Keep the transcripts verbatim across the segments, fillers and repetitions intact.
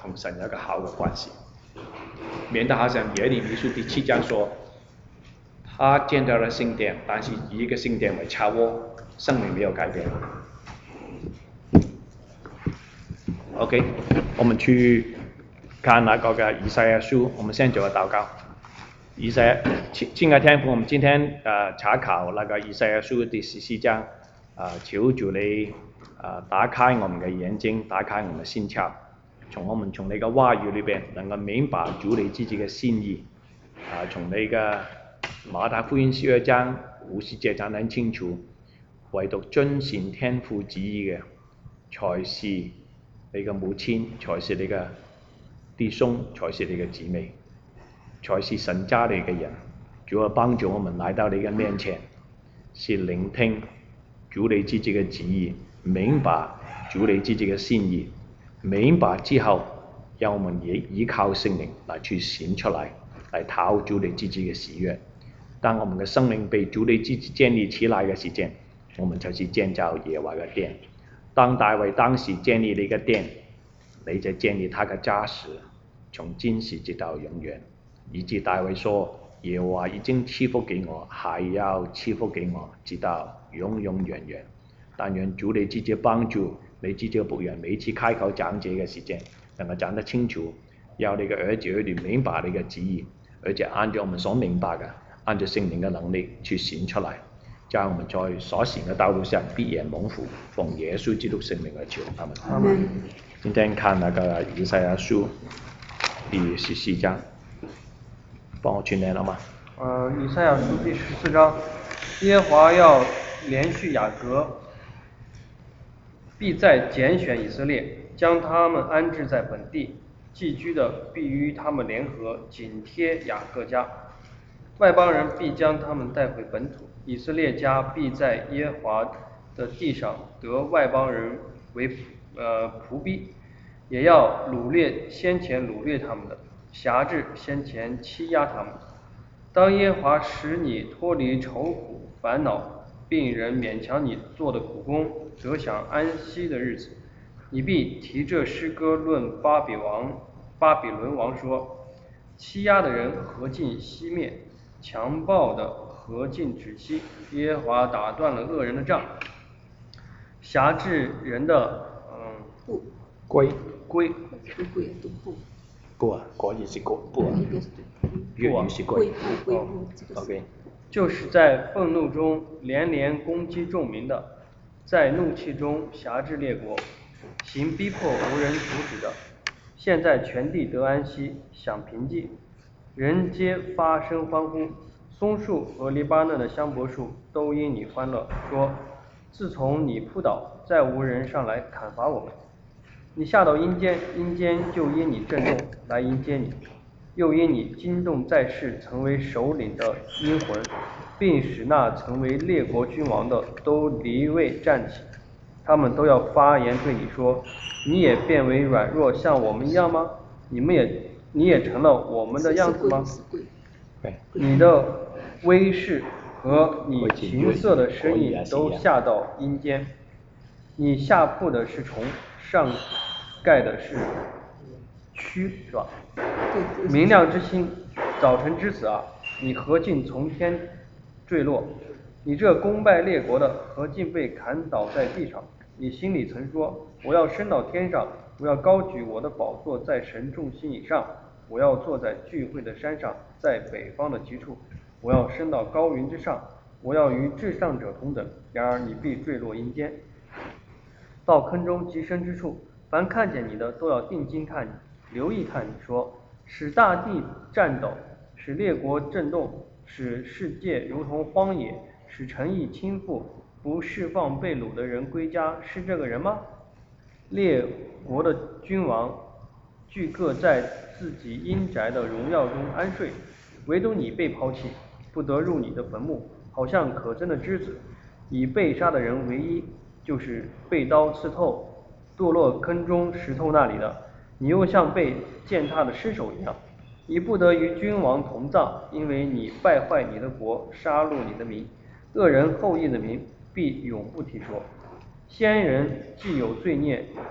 同神有一个好的关系，免得好像耶利米书第七章说，他建造了圣殿，但是以一个圣殿为巢窝，生命没有改变。OK， 我们去看那个个以赛亚书，我们先做个祷告。以赛亚，亲爱天父，我们今天呃查考那个以赛亚书第十四章，啊、呃，求主你啊、呃、打开我们的眼睛，打开我们的心窍，从我们从你个话语里边能够明白主你自己的心意，啊、呃，从你个马太福音十二章五十节讲得很清楚，唯獨遵行天父旨意嘅，才是你嘅母親，才是你嘅弟兄，才是你嘅姊妹，才是神家裏嘅人。主啊，幫助我們來到你嘅面前，是聆聽主你自己嘅旨意，明白主你自己嘅心意，明白之後，讓我們也依靠聖靈來去顯出來，來討主你自己嘅喜悅。當我們嘅生命被主你自己建立起來嘅時間，我們就是建造耶和華嘅殿。當大衛當時建立你嘅殿，你就建立他嘅家時，從今時直到永遠。以致大衛說：耶和華已經賜福給我，還要賜福給我，直到永永遠遠。但願主你自己幫助你自己嘅僕人，每次開口講這嘅時間，能夠講得清楚，要你嘅兒子兒女明白你嘅旨意，而且按照我們所明白嘅，按照聖靈嘅能力去顯出來。將我們在所行嘅道路上必然蒙福，奉耶穌基督聖名而求，阿門。阿門。今天看那個以賽亞書第十四章，幫我去念好嗎？ 呃，以賽亞書第十四章，耶和華要連續雅各，必再揀選以色列，將他們安置在本地，寄居的必與他們聯合，緊貼雅各家。外邦人必將他們帶回本土，以色列家必在耶和華的地上得外邦人為呃僕婢，也要擄掠先前擄掠他們的，轄制先前欺壓他們的。當耶和華使你脫離愁苦煩惱，並人勉強你做的苦工，得享安息的日子，你必提這詩歌論巴比王巴比倫王說：欺壓的人何盡熄滅，強暴的何盡止息。耶和華打斷了惡人的杖，轄制人的嗯不歸歸不啊，國語是國不啊，粵語是歸。哦 ，OK。 就是在憤怒中連連攻擊眾民的，在怒氣中轄制列國，行逼迫無人阻止的。現在全地得安息，享平靜，人皆發聲歡呼。松樹和黎巴嫩的香柏樹都因你歡樂，說：自從你撲倒，再無人上來砍伐我們。你下到陰間，陰間就因你震動來迎接你，又因你驚動在世曾為首領的陰魂，並使那曾為列國君王的都離位站起，他們都要發言對你說：你也變為軟弱像我們一樣嗎？你們也你也成了我們的樣子嗎？你的威勢和你琴瑟的聲音都下到陰間，你下鋪的是蟲，上蓋的是蛆，是吧？明亮之星，早晨之子啊，你何竟從天墜落？你這攻敗列國的，何竟被砍倒在地上？你心裡曾說：我要升到天上，我要高舉我的寶座在神眾星以上，我要坐在聚會的山上，在北方的極處，我要升到高雲之上，我要與至上者同等。然而你必墜落陰間，到坑中極深之處。凡看見你的，都要定睛看你，留意看你，說：使大地顫抖，使列國震動，使世界如同荒野，使城邑傾覆，不釋放被擄的人歸家，是這個人嗎？列國的君王俱各在自己陰宅的榮耀中安睡，唯獨你被拋棄，不得入你的墳墓，好像可憎的枝子，以被殺的人為衣，就是被刀刺透墮落坑中石頭那裡的，你又像被踐踏的屍首一樣，你不得與君王同葬，因為你敗壞你的國，殺戮你的民，惡人後裔的民必永不提說。先人既有罪孽，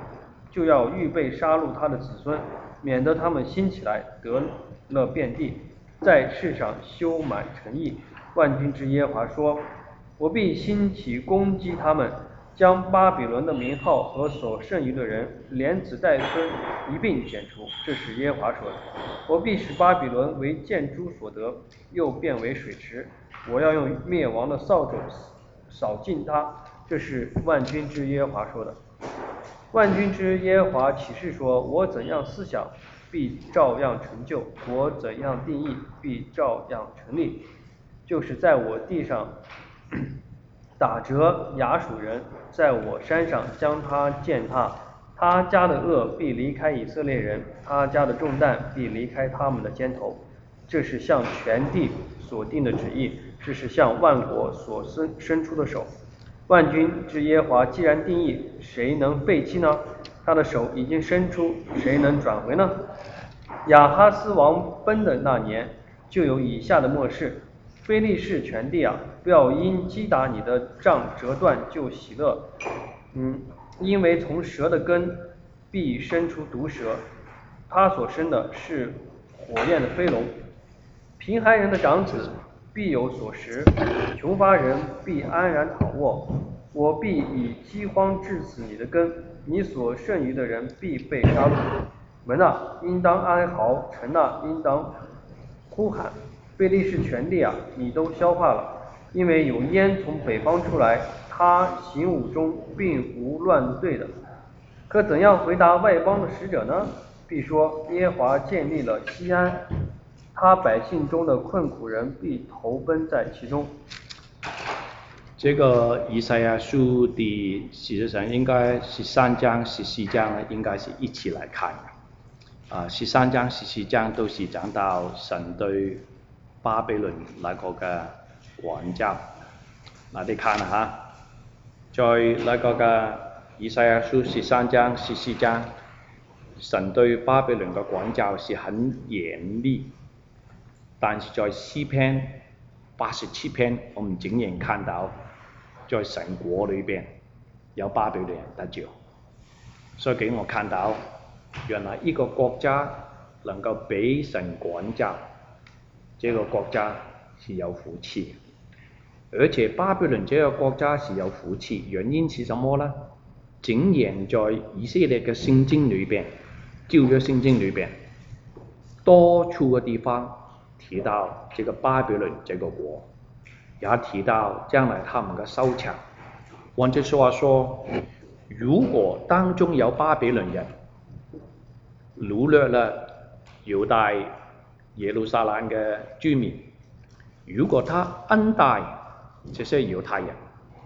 就要预备杀戮他的子孙，免得他们兴起来得了遍地，在世上修满城邑。万军之耶和华说：我必兴起攻击他们，将巴比伦的名号和所剩余的人，连子带孙一并剪除。这是耶和华说的。我必使巴比伦为见诸所得，又变为水池。我要用灭亡的扫帚扫尽它。这是万军之耶和华说的。万军之耶和华启示说：我怎样思想，必照样成就；我怎样定义，必照样成立。就是在我地上打折亚述人，在我山上将他践踏。他家的恶必离开以色列人，他家的重担必离开他们的肩头。这是向全地所定的旨意，这是向万国所伸伸出的手。万军之耶和华既然定义，谁能背弃呢？他的手已经伸出，谁能转回呢？亚哈斯王崩的那年，就有以下的末世：非利士全地啊，不要因击打你的杖折断就喜乐，嗯，因为从蛇的根必生出毒蛇，他所生的是火焰的飞龙。贫寒人的长子必有所食，穷乏人必安然躺卧。我必以饥荒致死你的根，你所剩余的人必被杀戮。门啊，应当哀嚎；城啊，应当呼喊。非利士全地啊，你都消化了，因为有烟从北方出来，他行伍中并无乱队的。可怎样回答外邦的使者呢？必说：耶和华建立了西安，他百姓中的困苦人必投奔在其中。 这个以赛亚书的事实上应该十三章、十四章应该是一起来看的。啊，十三章、十四章都是讲到神对巴比伦那個嘅管教。嗱，你看下，在那個嘅以賽亞書十三章、十四章，神對巴比倫嘅管教是很嚴厲，但是在詩篇八十七篇，我們竟然看到，在神國裏邊有巴比倫人得救，所以給我看到，原來一個國家能夠被神管教，這個國家是有福氣，而且巴比倫這個國家是有福氣，原因是什麼呢？竟然在以色列嘅聖經裏邊，舊約聖經裏邊，多處嘅地方提到這個巴比倫這個國，也提到將來他們嘅收場。換句話說，如果當中有巴比倫人擄掠了猶大耶路撒冷嘅居民，如果他恩待這些猶太人，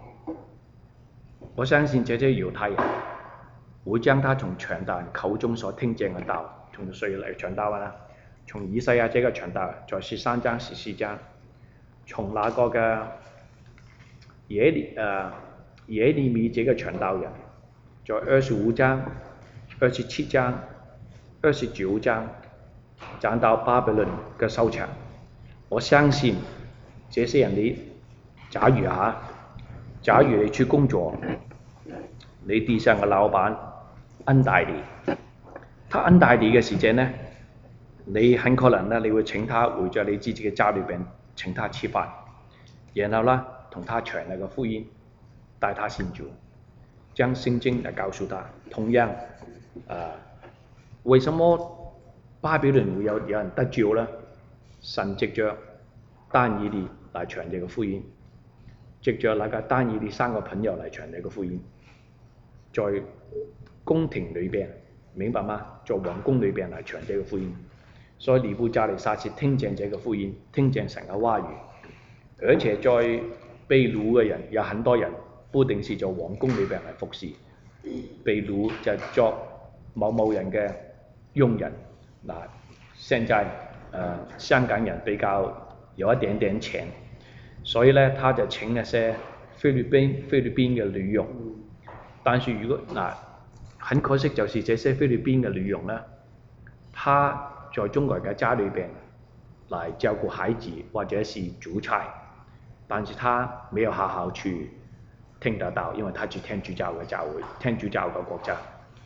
我相信這些猶太人會將他從傳道人口中所聽見嘅道，從誰嚟傳道啊？從以賽亞這個傳道人，在十三章、十四章，從那個嘅耶利誒耶利米這個傳道人，在二十五章、二十七章、二十九章講到巴比倫嘅收場。我相信這些人你，假如嚇，假如你去工作，你地上嘅老闆恩待你，他恩待你嘅時間呢，你很可能呢，你會請他回在你自己嘅家裏邊請他吃飯，然後呢同他傳那個福音，帶他信主，將聖經嚟告訴他。同樣，呃，為什麼巴比倫會有有人得救呢？神藉着但以理嚟傳這個福音，藉着那個但以理三個朋友嚟傳這個福音，在宮廷裏邊，明白嗎？在皇宮裏邊嚟傳這個福音。所以尼布甲尼撒是聽見這個福音，聽見神嘅話語，而且在被擄嘅人有很多人，不定是在皇宮裏邊嚟服侍，被擄就作某某人嘅傭人。嗱，現在呃香港人比較有一點點錢，所以呢，他就請那些菲律賓菲律賓嘅女傭。但是如果嗱，很可惜就是這些菲律賓嘅女傭呢，他在中國嘅家裏邊來照顧孩子或者是煮菜，但是他沒有好好去聽得到，因為他去天主教嘅教會，天主教嘅國家。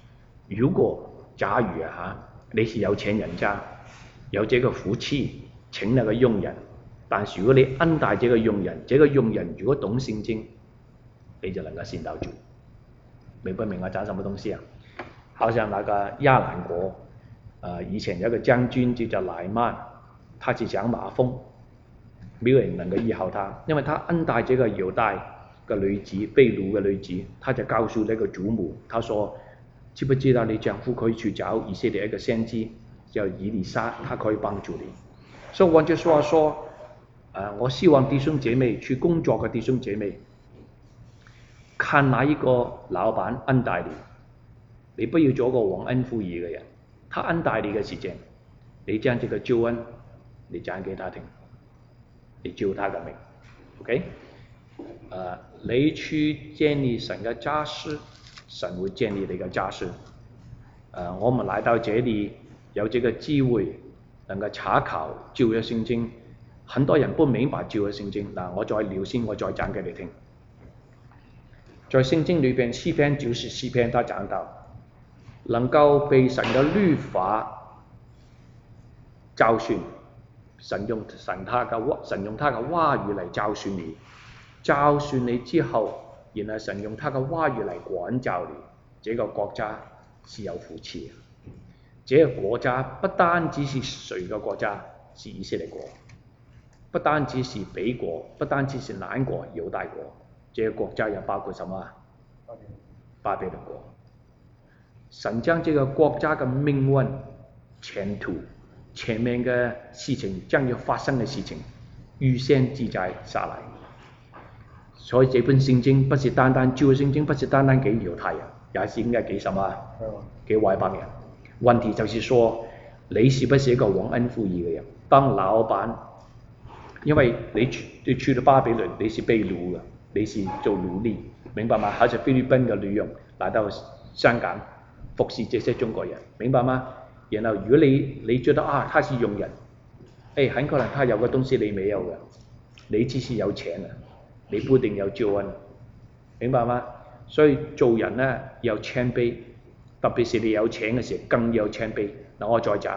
如果假如啊嚇，你是有錢人家，有這個福氣請那個傭人，但是如果你恩待這個傭人，這個傭人如果懂聖經，你就能夠信到主。明不明我講什麼東西啊？好像那個亞蘭國，呃，以前有個將軍就叫乃曼，他是長麻風，沒有人能夠醫好他，因為他恩待這個猶大嘅女子，被擄嘅女子，他就告訴那個主母，他說：知不知道你丈夫可以去找以色列一個先知叫以利沙，他可以幫助你。所以換句話說，呃，我希望弟兄姐妹去工作嘅弟兄姐妹，看哪一個老闆恩待你，你不要做個忘恩負義嘅人。他恩待你嘅時間，你將這個救恩你講給他聽，你救他嘅命。OK？ 呃，你去建立神嘅家室，神會建立你嘅家室。呃，我們來到這裡有這個機會能夠查考舊約聖經，很多人不明白舊約聖經。嗱，我再聊先，我再講給你聽。在聖經裏邊，詩篇九十四篇，他講到能夠被神嘅律法教訓，神用神他嘅神用他嘅話語嚟教訓你，教訓你之後，然後神用他嘅話語嚟管教你，這個國家是有福氣嘅。這個國家不單只是誰嘅國家，是以色列國，不單只是北國，不單只是南國猶大國。這個國家又包括什麼？巴比倫國。神將這個國家嘅命運、前途、前面嘅事情將要發生嘅事情預先記載下來。所以這本聖經不是單單舊聖經，不是單單給猶太人，也是應該給什麼？給外邦人。問題就是說，你是不是一個忘恩負義嘅人？當老闆，因為你去你去到巴比倫，你是被擄嘅。你是做奴隸，明白嗎？好似菲律賓嘅女傭來到香港服侍這些中國人，明白嗎？然後如果你你覺得啊，他是傭人，誒，很可能他有個東西你沒有嘅，你只是有錢啊，你不一定有救恩，明白嗎？所以做人呢要謙卑，特別是你有錢嘅時候更要謙卑。嗱，我再講，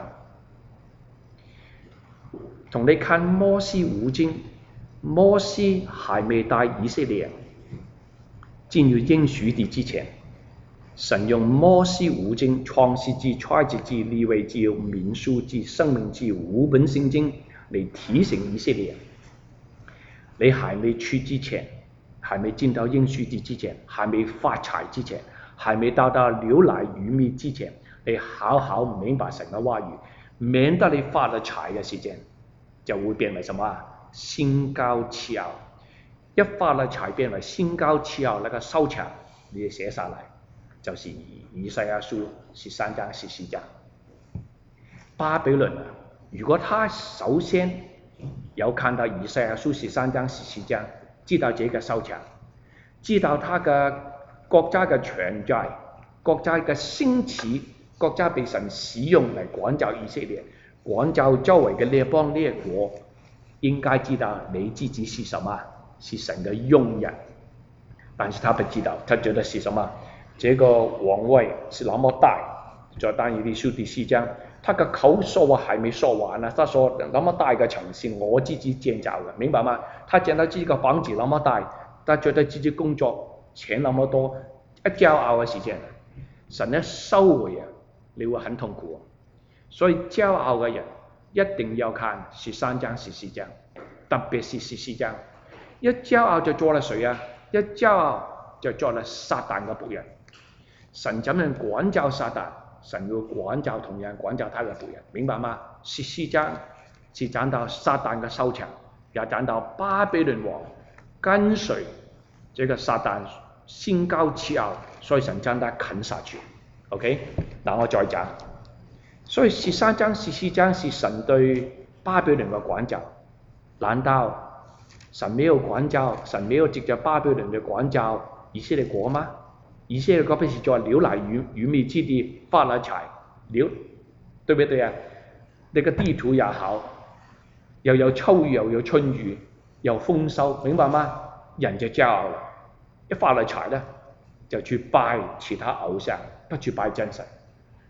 同你看摩西五經。摩西還未帶以色列人進入應許地之前，神用摩西五經、創世記、出埃及記、利未記、民數記、申命記五本聖經嚟提醒以色列人：你還未去之前，還未進到應許地之前，還未發財之前，還未到到流奶與蜜之前，你好好明白神嘅話語，免得你發了財嘅時間就會變為什麼啊？心高氣傲，一發了財變為心高氣傲，那個收場你寫下來，就是以賽亞書十三章十四章。巴比倫啊，如果他首先有看到以賽亞書十三章十四章，知道這個收場，知道他嘅國家嘅存在，國家嘅興起，國家被神使用嚟管教以色列，管教周圍嘅列邦列國。應該知道你自己是什麼，是神的用人，但是他不知道，他覺得是什麼？這個王位是那麼大，在但以理書第四章，他的口說話還沒說完呢，他說那麼大嘅城是我自己建造嘅，明白嗎？他見到自己個房子那麼大，他覺得自己工作錢那麼多，一驕傲嘅時間，神一收回啊，你會很痛苦。所以驕傲嘅人一定要看十三章十四章，特別是十四章。一驕傲就做了誰啊？一驕傲就做了撒旦嘅僕人。神怎樣管教撒旦，神要管教同樣管教他嘅僕人，明白嗎？十四章是講到撒旦嘅收場，也講到巴比倫王跟隨這個撒旦心高氣傲，所以神將他啃下去。OK， 嗱我再講。所以十三章、十四章是神對巴比倫嘅管教。難道神沒有管教，神沒有藉着巴比倫嘅管教以色列國嗎？以色列國不是在流奶與與蜜之地發了財，流，對不對啊？你個地土也好，又有秋雨又有春雨，又豐收，明白嗎？人就驕傲啦，一發了財呢，就去拜其他偶像，不去拜真神。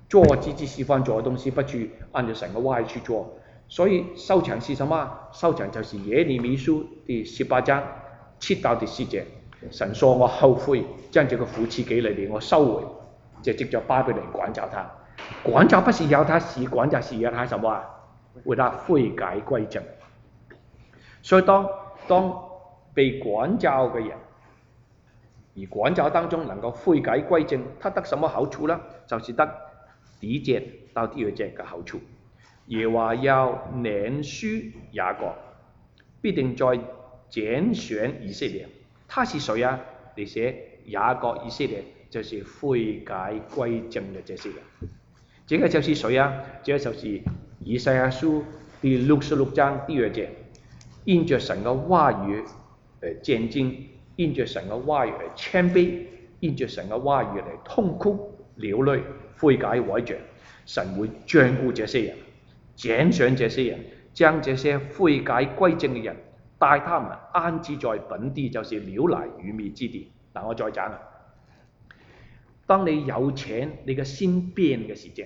做自己喜欢做的东西，不去按照神的话去做。所以收场是什么？收场就是耶利米书第十八章七到第四节。神說我後悔將這個福賜給你哋，我收回，就藉着巴比倫管教他。管教不是要他死，管教是要他什麼啊？為他悔改歸正。所以當當被管教嘅人，而管教當中能夠悔改歸正，他得什麼好處呢？就是得第一節到第二節嘅好處。耶和華要憐恤雅各，必定再揀選以色列。他是誰啊？你寫雅各以色列就是悔改歸正的這些人。這個就是誰啊？這個就是以賽亞書第六十六章第二節，因着神嘅話語誒戰兢，因着神嘅話語嚟謙卑，因着神嘅話語嚟痛哭流淚，悔改改正。神會眷顧這些人，揀選這些人，將這些悔改歸正嘅人帶他們安置在本地，就是流奶與蜜之地。嗱，我再講啊，當你有錢，你嘅心變嘅時間。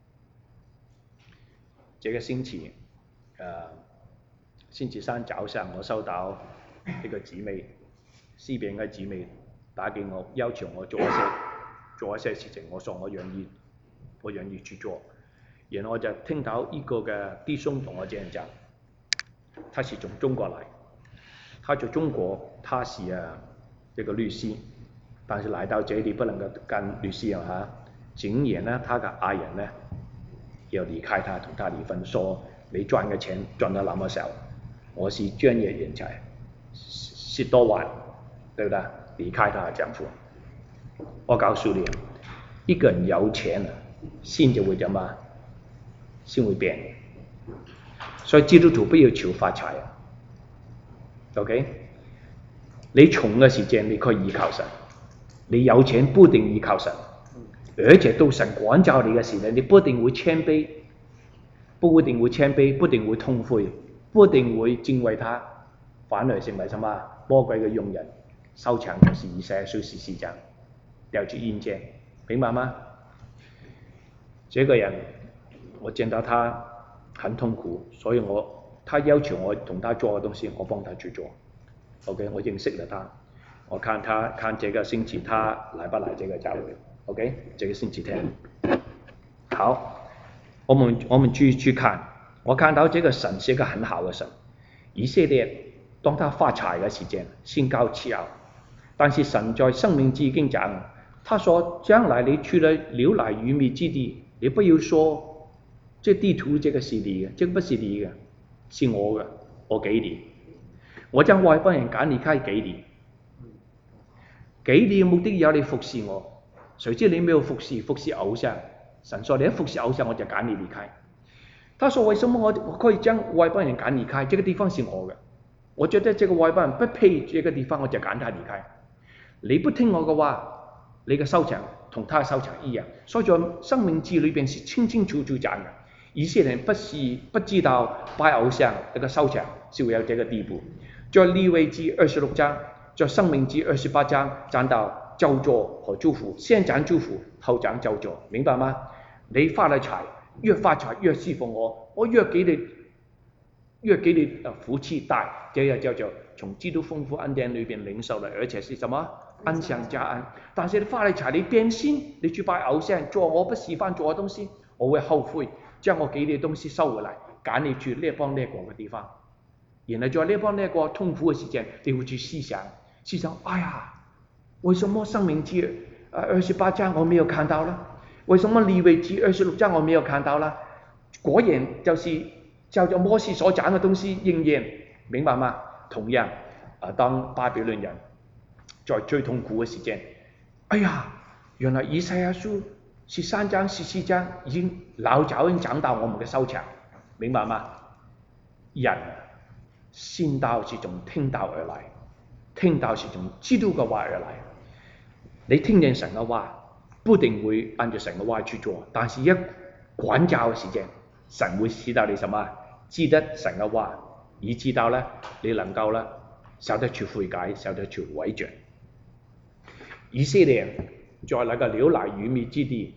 這個星期，呃，星期三早上我收到一個姊妹，西邊嘅姊妹打給我，要求我做一些做一些事情，我說我願意，我願意去做。然後我就聽到一個嘅弟兄同我這樣講，他是從中國來。他在中國，他是啊一個律師，但是來到這裡不能夠跟律師啊，竟然呢，他的愛人呢要離開他，同他離婚，說你賺嘅錢賺得那麼少，我是專業人才，十多萬，對不對？離開他的丈夫。我告訴你，一個人有錢啊，心就會點啊？心會變。所以基督徒不要求發財啊。OK， 你窮嘅時間你可以依靠神，你有錢不一定依靠神，而且到神管教你嘅時候，你不一定會謙卑，不一定會謙卑，不一定會痛悔，不一定會敬畏他，反而成為什麼魔鬼嘅用人。收場就是以賽亞書十四章，掉去陰間，明白嗎？這個人我見到他很痛苦，所以我。他要求我同他做嘅東西，我幫他去做。OK， 我認識了他，我看他看這個星期他來不來這個教會。OK， 這個星期天。好，我們我們繼續去看，我看到這個神是一個很好的神。以色列當他發財嘅時間，心高氣傲，但是神在申命記已經講，他說將來你去了流奶與蜜之地，你不要說這地圖這個是你嘅，這個不是你嘅。是我嘅，我給你，我將外邦人趕離開給你，給你嘅目的要你服侍我。誰知你沒有服侍，服侍偶像。神說你一服侍偶像，我就趕你離開。他說為什麼我我可以將外邦人趕離開？這個地方是我嘅，我覺得這個外邦人不配這個地方，我就趕他離開。你不聽我嘅話，你嘅收場同他收場一樣。所以在申命記裏邊是清清楚楚講嘅。以色列人不是不知道拜偶像這個收場是會有這個地步。在利未記二十六章，在申命記二十八章講到咒詛和祝福，先講祝福，後講咒詛，明白嗎？你發了財，越發財越侍奉我，我越給你越給你呃福氣大，這個叫做從基督豐富恩典裏邊領受了，而且是什麼恩上加恩。但是你發了財，你變心，你去拜偶像，做我不喜歡做的東西，我會後悔。將我給你的東西收回來，趕你去列邦列國嘅地方。然後在列邦列國痛苦嘅時間，你會去思想，思想，哎呀，為什麼申命記二十八章我沒有看到呢？為什麼利未記二十六章我沒有看到呢？果然就是照着摩西所講嘅東西應驗，明白嗎？同樣，啊，當巴比倫人在最痛苦嘅時間，哎呀，原來以賽亞書十三章、十四章已經老早已經講到我們嘅收場，明白嗎？人信道是從聽道而來，聽道是從基督嘅話而來。你聽見神嘅話，不一定會按照神嘅話去做，但是一管教嘅時間，神會使到你什麼？知得神嘅話，以知道咧，你能夠咧，曉得去悔改，曉得去改正。以色列在那個流奶與蜜之地，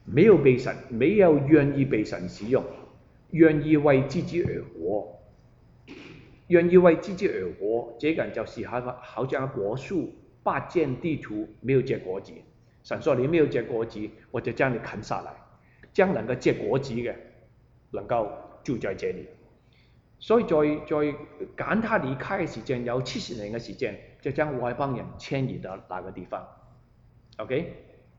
没有被神，没有愿意被神使用，愿意为自己而活，愿意为自己而活，这个人就是好好像果树八见地图没有结果子。神说你没有结果子，我就将你砍下来，将能够结果子嘅能夠住在這裡。所以在在趕他離開嘅時間有七十年嘅時間，就將外邦人遷移到那個地方。OK，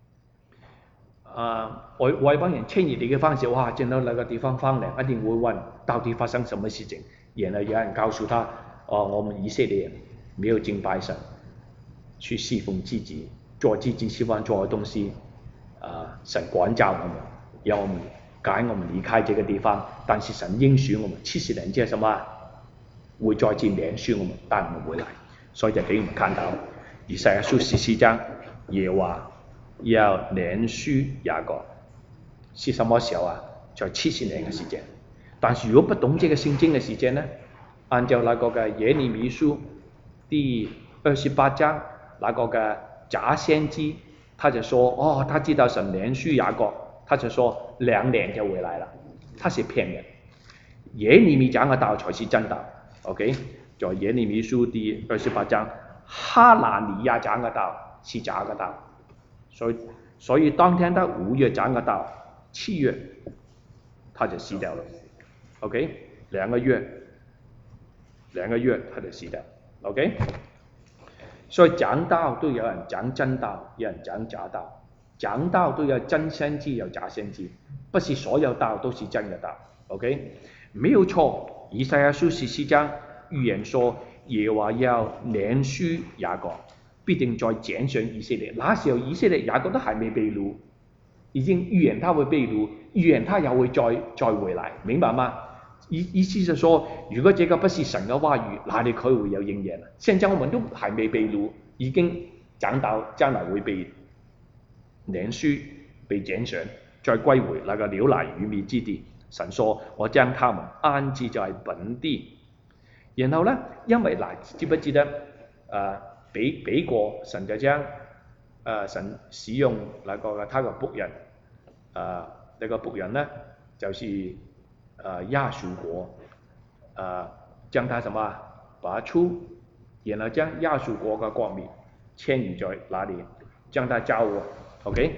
啊、呃、外外邦人遷移嘅方式，哇！見到那個地方荒涼，一定會問到底發生什麼事情。然後有人告訴他，哦，我們以色列人沒有敬拜神，去侍奉自己，做自己喜歡做嘅東西，啊、呃，神管教我們，讓我們趕我們離開這個地方。但是神應許我們七十年之後什麼會再次連續我們帶我們回來，所以就給我們看到以賽亞書十四章耶和華要連續雅各，是什麼時候啊？在七十年嘅時間。但是如果不懂這個聖經嘅時間呢，按照那個嘅耶利米書第二十八章那個嘅假先知，他就說哦，他知道神連續雅各，他就說兩年就回來了，他是騙人。耶利米講嘅道才是真道。OK， 在耶利米書第二十八章，哈拿尼亞講嘅道是假嘅道，所以所以當天他五月講嘅道，七月他就死掉了。OK， 兩個月，兩個月他就死掉。OK， 所以講道都有人講真道，有人講假道，講道都有真先知有假先知，不是所有道都是真嘅道。OK， 沒有錯。以賽亞書十四章預言說耶和華要連續雅各，必定再揀選以色列。那時候以色列雅各都還未被擄，已經預言他會被擄，預言他又會再再回來，明白嗎？意意思就說，如果這個不是神嘅話語，哪裡可以會有應驗啊？現在我們都還未被擄，已經講到將來會被連續被揀選，再歸回那個流奶與蜜之地。神說：我將他們安置在本地。然後呢，因為嗱，知不知得誒俾俾過神就將誒、呃、神使用那個他個僕人誒、呃、那個僕人呢，就是誒亞述國誒將他什麼拔出，然後將亞述國嘅國民遷移在那裡，將他交喎。OK。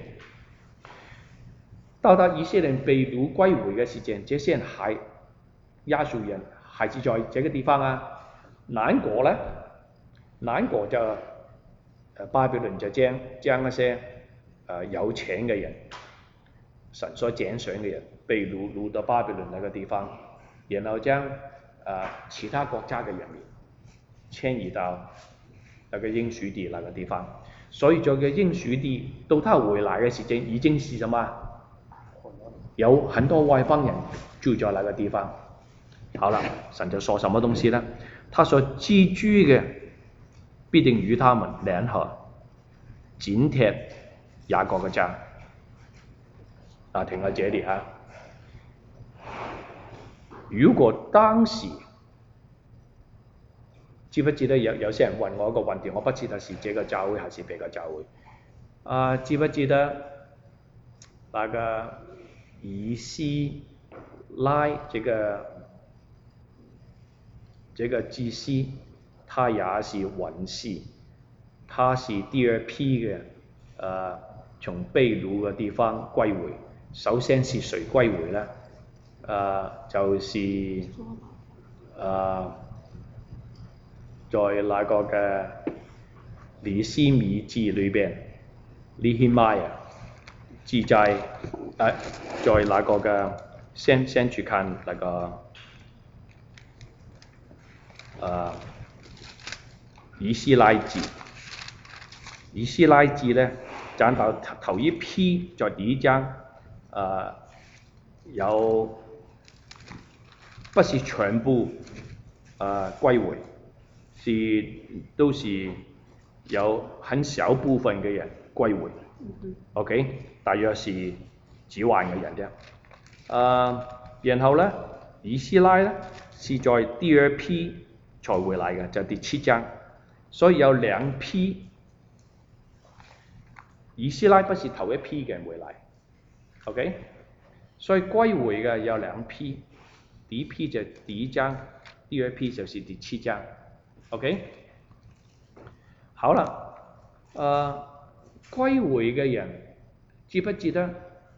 到達以色列被擄歸回嘅時間，這些人還亞述人還是在這個地方啊。南國呢？南國就誒巴比倫就將將一些誒、呃、有錢嘅人，神所揀選嘅人，被擄擄到巴比倫那個地方，然後將誒、呃、其他國家嘅人民遷移到那個應許地那個地方。所以在個應許地到他回來嘅時間已經是什麼？有很多外邦人住在那個地方。好了，神就說什麼東西呢？他說寄居嘅必定與他們聯合，剪貼雅各嘅家。啊，停喺這裡啊。如果當時知不知得有有些人問我一個問題，我不知道是這個教會還是別個教會。啊，知不知得那個以斯拉這個這個祭司，他也是文士，他是第二批嘅，呃，從被擄嘅地方歸回。首先是誰歸回呢？呃，就是呃，在那個嘅尼希米記裏邊，尼希米啊記載。誒、啊，在那個嘅先先去看那個誒、啊、以斯拉記，以斯拉記咧講到頭一批在第一章誒、啊、有不是全部誒、啊、歸回，是都是有很小部分嘅人歸回。OK， 大約是幾萬嘅人啫。誒、呃，然後呢，以斯拉呢是在第二批才回來嘅，就第七章。所以有兩批，以斯拉不是頭一批嘅人回來， OK， 所以歸回嘅有兩批，第一批就第一章，第二批就是第七章。OK， 好了，呃，歸回嘅人記不記得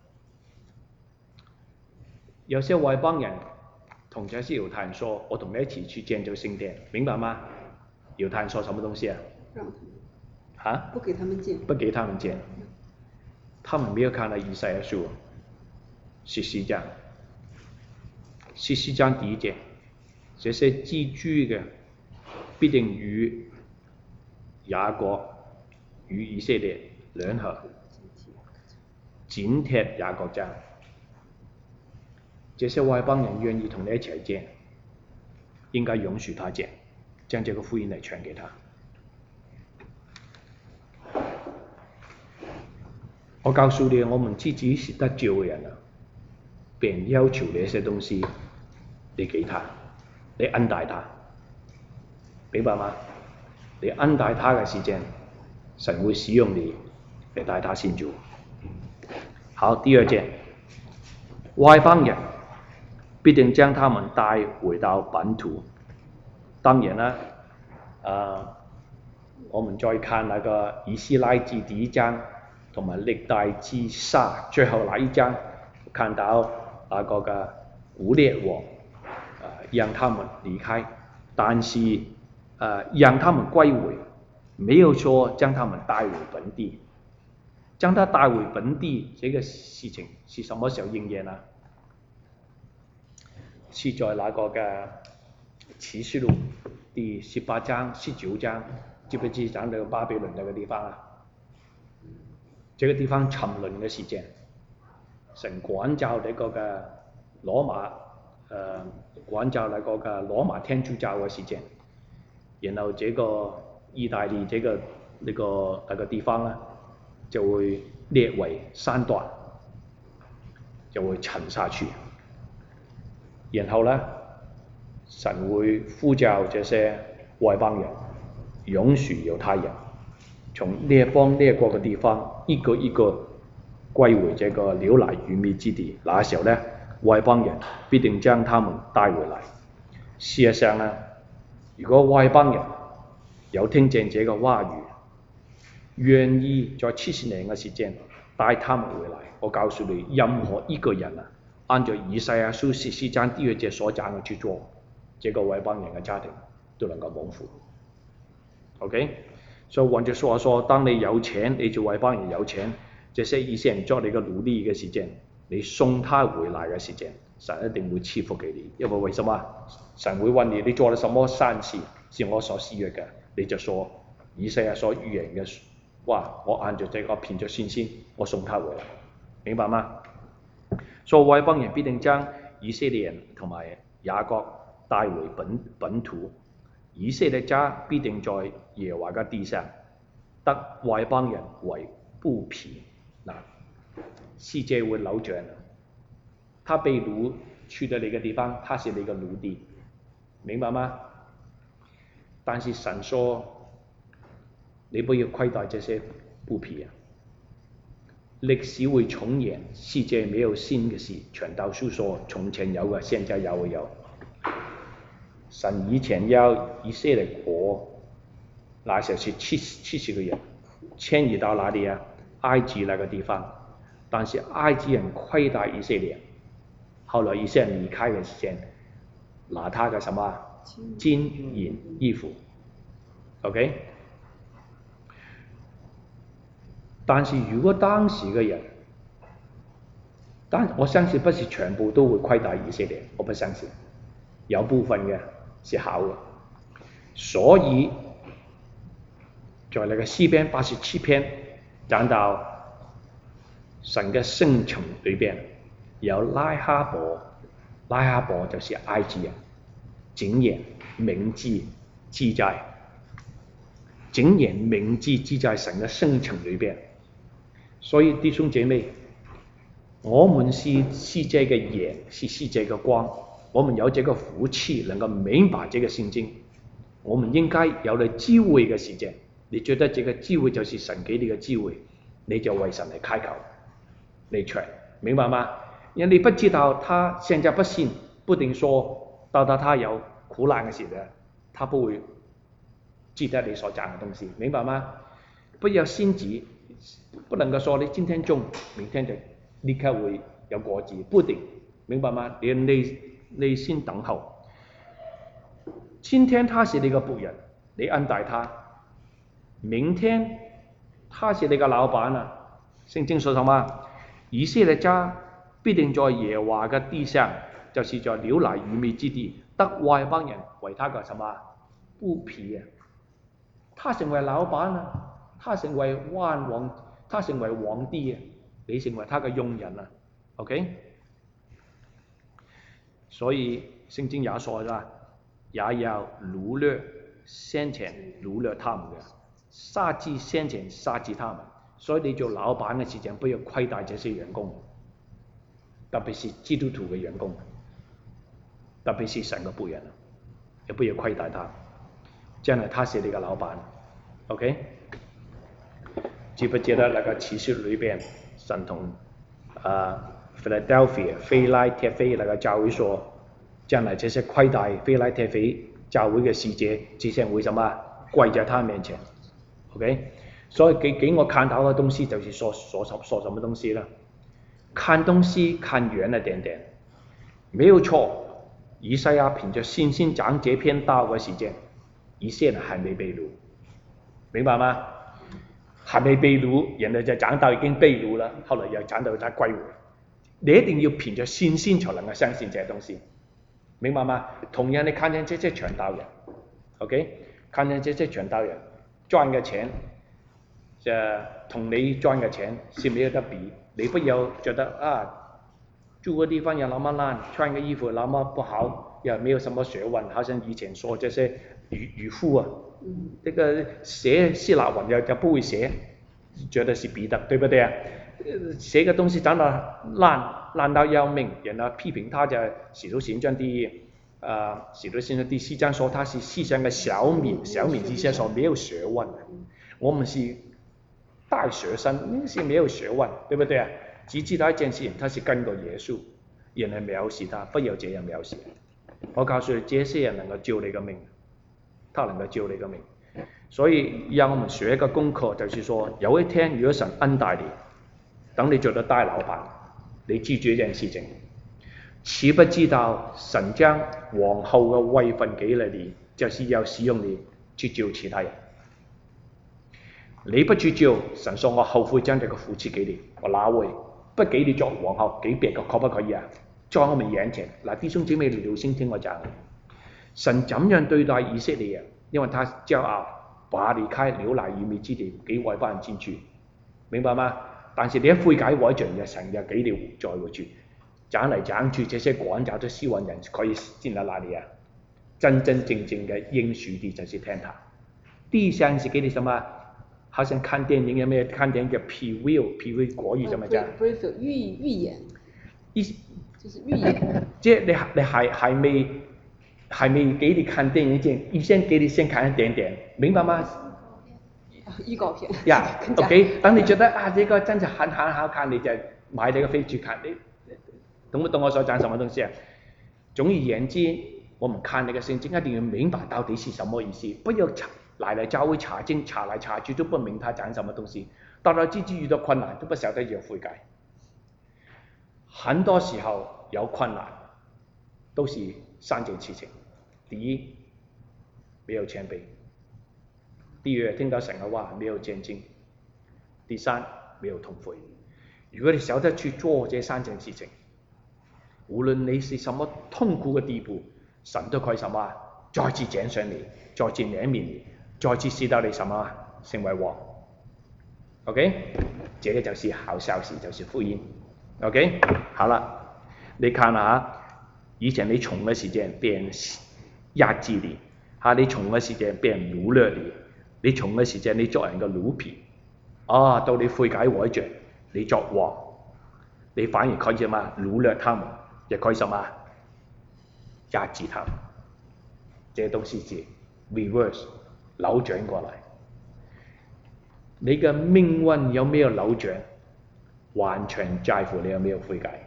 有些外邦人同這些猶太人說：我同你一起去建造聖殿，明白嗎？猶太人說什麼東西啊？ 讓他們， 啊？ 不給他們建， 不給他們建。他們沒有看到以賽亞書十四章，十四章第一節，這些寄居嘅必定與雅各與以色列聯合，緊貼雅各家。這些外邦人願意同你一齊建，應該允許他建，將這個福音嚟傳給他。我告訴你，我們自己是得救嘅人啊！別人要求你一些東西，你給他，你恩待他，明白嗎？你恩待他嘅時間，神會使用你嚟帶他信主。好，第二節，外邦人必定將他們帶回到本土。當然啦，呃，我們再看那個以斯拉記第一章。同埋歷代志下最後那一章，看到那個嘅古列王，呃，讓他們離開，但是呃讓他們歸回，沒有說將他們帶回本地。將他帶回本地，這個事情是什麼時候應驗啊？是在那個嘅啟示錄第十八章、十九章，知不知講到巴比倫那個地方啊？這個地方沉淪嘅時間，神管教呢個嘅羅馬，誒、呃、管教那個嘅羅馬天主教嘅時間，然後這個意大利這個呢、這個那個地方呢，就會列為三段，就會沉下去。然後呢，神會呼召這些外邦人，允許猶太人從列邦列國嘅地方一個一個歸回這個流奶與蜜之地。那時候呢，外邦人必定將他們帶回來。事實上呢，如果外邦人有聽見這個話語，願意在七十年嘅時間帶他們回來，我告訴你，任何一個人啊，按照以賽亞書十四章第二節所講嘅去做，這個外邦人嘅家庭都能夠蒙福。OK， 所以換句話說，當你有錢，你做外邦人有錢，這些以色列人做你嘅奴隸嘅時間，你送他回來嘅時間，神一定會賜福給你。因為為什麼？神會問你，你做了什麼善事是我所喜悅嘅，你就說以賽亞所預言嘅話，我按照這個憑着信心，我送他回來，明白嗎？所以外邦人必定將以色列人同埋雅各帶回本本土，以色列家必定在耶和華嘅地上得外邦人為布匹。嗱，世界會扭轉，他被擄去到你嘅地方，他是你嘅奴隸，明白嗎？但是神說，你不要虧待這些布匹啊！歷史會重演，世界沒有新嘅事，傳道書說從前有嘅，現在也會有。神以前要以色列國，那時候是七七十個人遷移到哪裡啊？埃及那個地方，但是埃及人虧待以色列，後來以色列人離開嘅時間，拿他嘅什麼金銀衣服 ，OK？但是如果當時嘅人，但我相信不是全部都會虧待以色列，我不相信，有部分嘅是好嘅，所以在那個詩篇八十七篇講到神嘅聖城裏邊有拉哈伯，拉哈伯就是埃及人，整夜銘記記載，整夜銘記記在神嘅聖城裏邊。所以弟兄姐妹，我們是世界嘅鹽，是世界嘅光，我們有這個福氣能夠明白這個聖經，我們應該有了機會嘅時間，你覺得這個機會就是神給你嘅機會，你就為神嚟開口嚟傳， 明白吗？因为你不知道他现在不信，不定说到到他有苦难的时候，他不会记得你所讲的东西，明白吗？不要心急，不能够说你今天种，明天就立刻会有果子，不定，明白吗？你内内心等候。今天他是你个仆人，你恩待他；明天他是你个老板啊。圣经说什么？以色列家必定在耶和华嘅地上，就是在流奶與蜜之地，得外邦人為他嘅什麼布匹啊？他成為老闆啊，他成為萬王，他成為皇帝啊，你成為他嘅傭人啊 ，OK？ 所以聖經也說啦，也有擄掠先前擄掠他們嘅，殺雞先前殺雞他們。所以你做老闆嘅時間不要虧待這些員工，特別是基督徒嘅員工，特別是神嘅僕人，也不要虧待他，將來他是你嘅老闆 ，OK？ 記不記得那個啟示裏邊，神同啊 Philadelphia 菲拉鐵非那個教會說，將來這些虧待菲拉鐵非教會嘅使者，這些會什麼跪在他面前 ，OK？所以給給我看到的東西就是說說什說什麼東西呢？看東西看遠了點點，沒有錯。以賽亞憑着信心講這篇道嘅時間，以色列還沒被擄，明白嗎？還沒被擄，人哋就講到已經被擄了，後來又講到他歸回。你一定要憑着信心才能夠相信這些東西，明白嗎？同樣你看見這些傳道人 ，OK？ 看見這些傳道人賺嘅錢。就同你賺嘅錢是沒有得比，你不要覺得啊，住個地方又那麼爛，穿個衣服那麼不好，又沒有什麼學問，好像以前說這些漁漁夫啊，這個寫希臘文又又不會寫，覺得是彼得，對不對啊？寫個東西講到爛爛到要命，然後批評他就使徒行傳第啊使徒行傳第四章說他是世上嘅小民，小民之些說沒有學問，我們是大學生，那是沒有學問，對不對啊？只知道一件事，他是跟過耶穌，人係藐視他，不要這樣藐視。我告訴你，這些人能夠救你個命，他能夠救你個命。所以讓我們學一個功課，就是說，有一天如果神恩待你，等你做到大老闆，你記住一件事情，豈不知道神將皇后嘅位份給了你，就是要使用你去救其他人。你不去救，神說我後悔將這個福賜給你，我哪會不給你做皇后，給別個可不可以啊？在我們眼前，嗱弟兄姊妹留心聽我講，神怎樣對待以色列人？因為他驕傲，把離開流奶與蜜之地給外邦人進去，明白嗎？但是你一悔改改罪，神就給你再回去，講嚟講去，這些趕走的希望人可以進到哪裡啊？真真正正嘅應許地就是天堂。地上是給你什麼？好像看電影有沒有看電影叫 preview，preview 國語怎麼講？ preview 預預演， 意就是預演。 即係你你還還沒還沒給你看電影之前，先給你先看一點點，明白嗎？ 預告片。 呀、yeah, ，OK， 當你覺得啊，這個真係很很好看，你就買這個飛去看。你懂不懂我所講什麼東西啊？總而言之，我們看那個聖經一定要明白到底是什麼意思，不要查。來來教會查經，查來查去都不明他講什麼東西，到了自己遇到困難都不曉得要悔改。很多時候有困難都是三件事情：第一，沒有謙卑；第二，聽到神嘅話沒有戰兢；第三，沒有痛悔。如果你曉得去做這三件事情，無論你是什麼痛苦嘅地步，神都可以什麼再次揀上你，再次憐憫你。再次使到你什麼成為王 ？OK， 這個就是好消息，就是福音。OK， 好了，你看下，以前你窮嘅時間被人壓制你，嚇你窮嘅時間被人擄掠你，你窮嘅時間你作人嘅奴婢，啊，到你悔改改罪，你作王，你反而可以什麼擄掠他們，亦可以什麼壓制他們，這東西是 reverse。扭轉過來，你嘅命運有沒有扭轉？ 完全在乎你有没有悔改。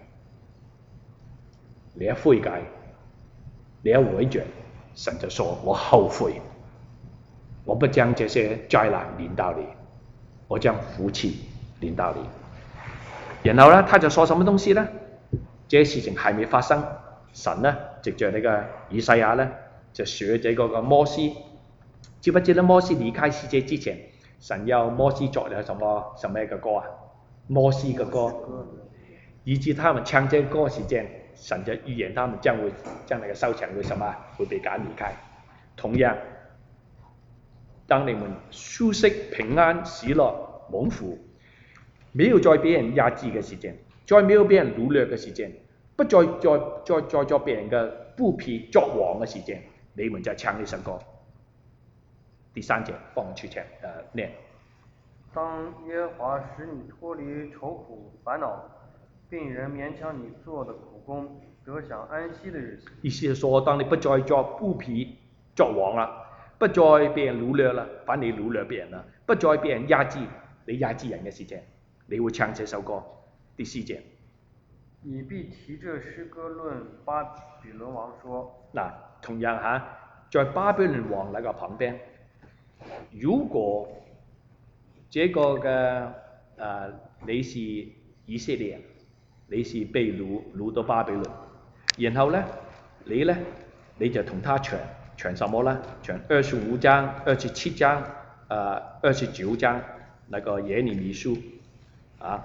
你一悔改，你一回转，神就说我后悔，我不将这些灾难临到你，我将福气临到你。然后呢，他就说什么东西呢？这些事情还没发生，神呢藉着那个以赛亞呢就學這個個摩西，知不知道摩西離開世界之前，神要摩西作了什麼什麼嘅歌啊？摩西嘅歌，以致他們唱這歌時間，神就預言他們將會將那個收成會什麼會被趕離開。同樣，當你們舒適平安喜樂蒙福，沒有再被人壓制嘅時間，再沒有被人擄掠嘅時間，不再再再再作別人嘅布匹作王嘅時間，你們就唱呢首歌。第三節幫我去唱呃念。 當耶和華使你脫離愁苦煩惱，並人勉強你做的苦工，得享安息的日子。 意思係說，當你不再作布匹作王啦，不再被人擄掠啦，反你擄掠別人啦，不再被人壓制你壓制人嘅時間，你會唱這首歌。第四節。 你必提這詩歌論巴比倫王說。 嗱，同樣嚇，在巴比倫王那個旁邊，如果這個嘅誒、呃、你是以色列人，你是被擄擄到巴比倫，然後呢，你呢，你就同他傳傳什麼呢？傳二十五章、二十七章、誒二十九章那個耶利米書啊。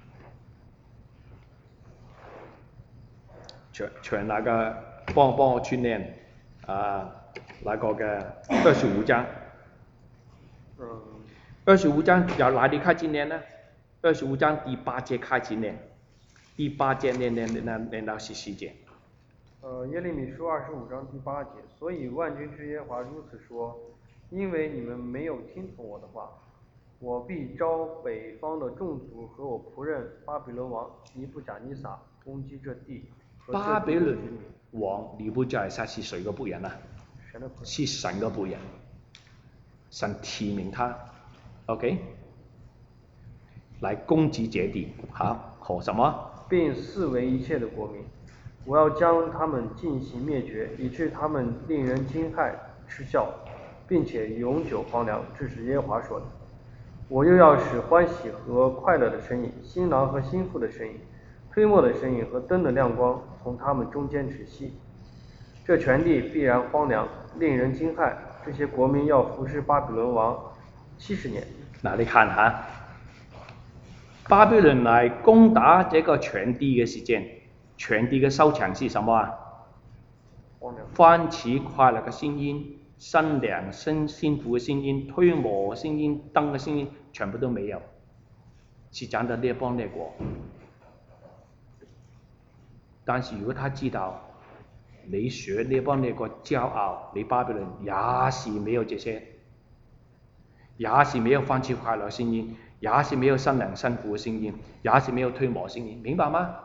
傳傳那個幫幫我去念啊，那個嘅二十五章。 嗯。 二十五章由哪裡開始念呢？二十五章第八節開始念，第八節念念念念到十四節。 呃，耶利米書二十五章第八節，所以萬軍之耶和華如此說：因為你們沒有聽從我的話，我必招北方的眾族和我僕人巴比倫王尼布甲尼撒攻擊這地。 巴比倫王尼布甲尼撒是誰個僕人啊？是神個僕人，神提名他 ，OK， 來攻擊這地，好，和什麼？ 並四圍一切的國民，我要將他們盡行滅絕，以致他們令人驚駭嗤笑，並且永久荒涼。這是耶和華說的。我又要使歡喜和快樂的聲音，新郎和新婦的聲音，推磨的聲音和燈的亮光從他們中間止息，這全地必然荒涼，令人驚駭。這些國民要服侍巴比倫王七十年。 嗱，你看下，巴比倫來攻打這個全地嘅時間，全地嘅收場是什麼啊？ 荒涼。 歡喜快樂嘅聲音，新娘新新婦嘅聲音，推磨嘅聲音，燈嘅聲音，全部都沒有，是講的列邦列國。但是如果他知道你學列邦列國驕傲，你巴比倫也是沒有這些，也是沒有歡喜快樂聲音，也是沒有新娘新婦嘅聲音，也是沒有推磨聲音，明白嗎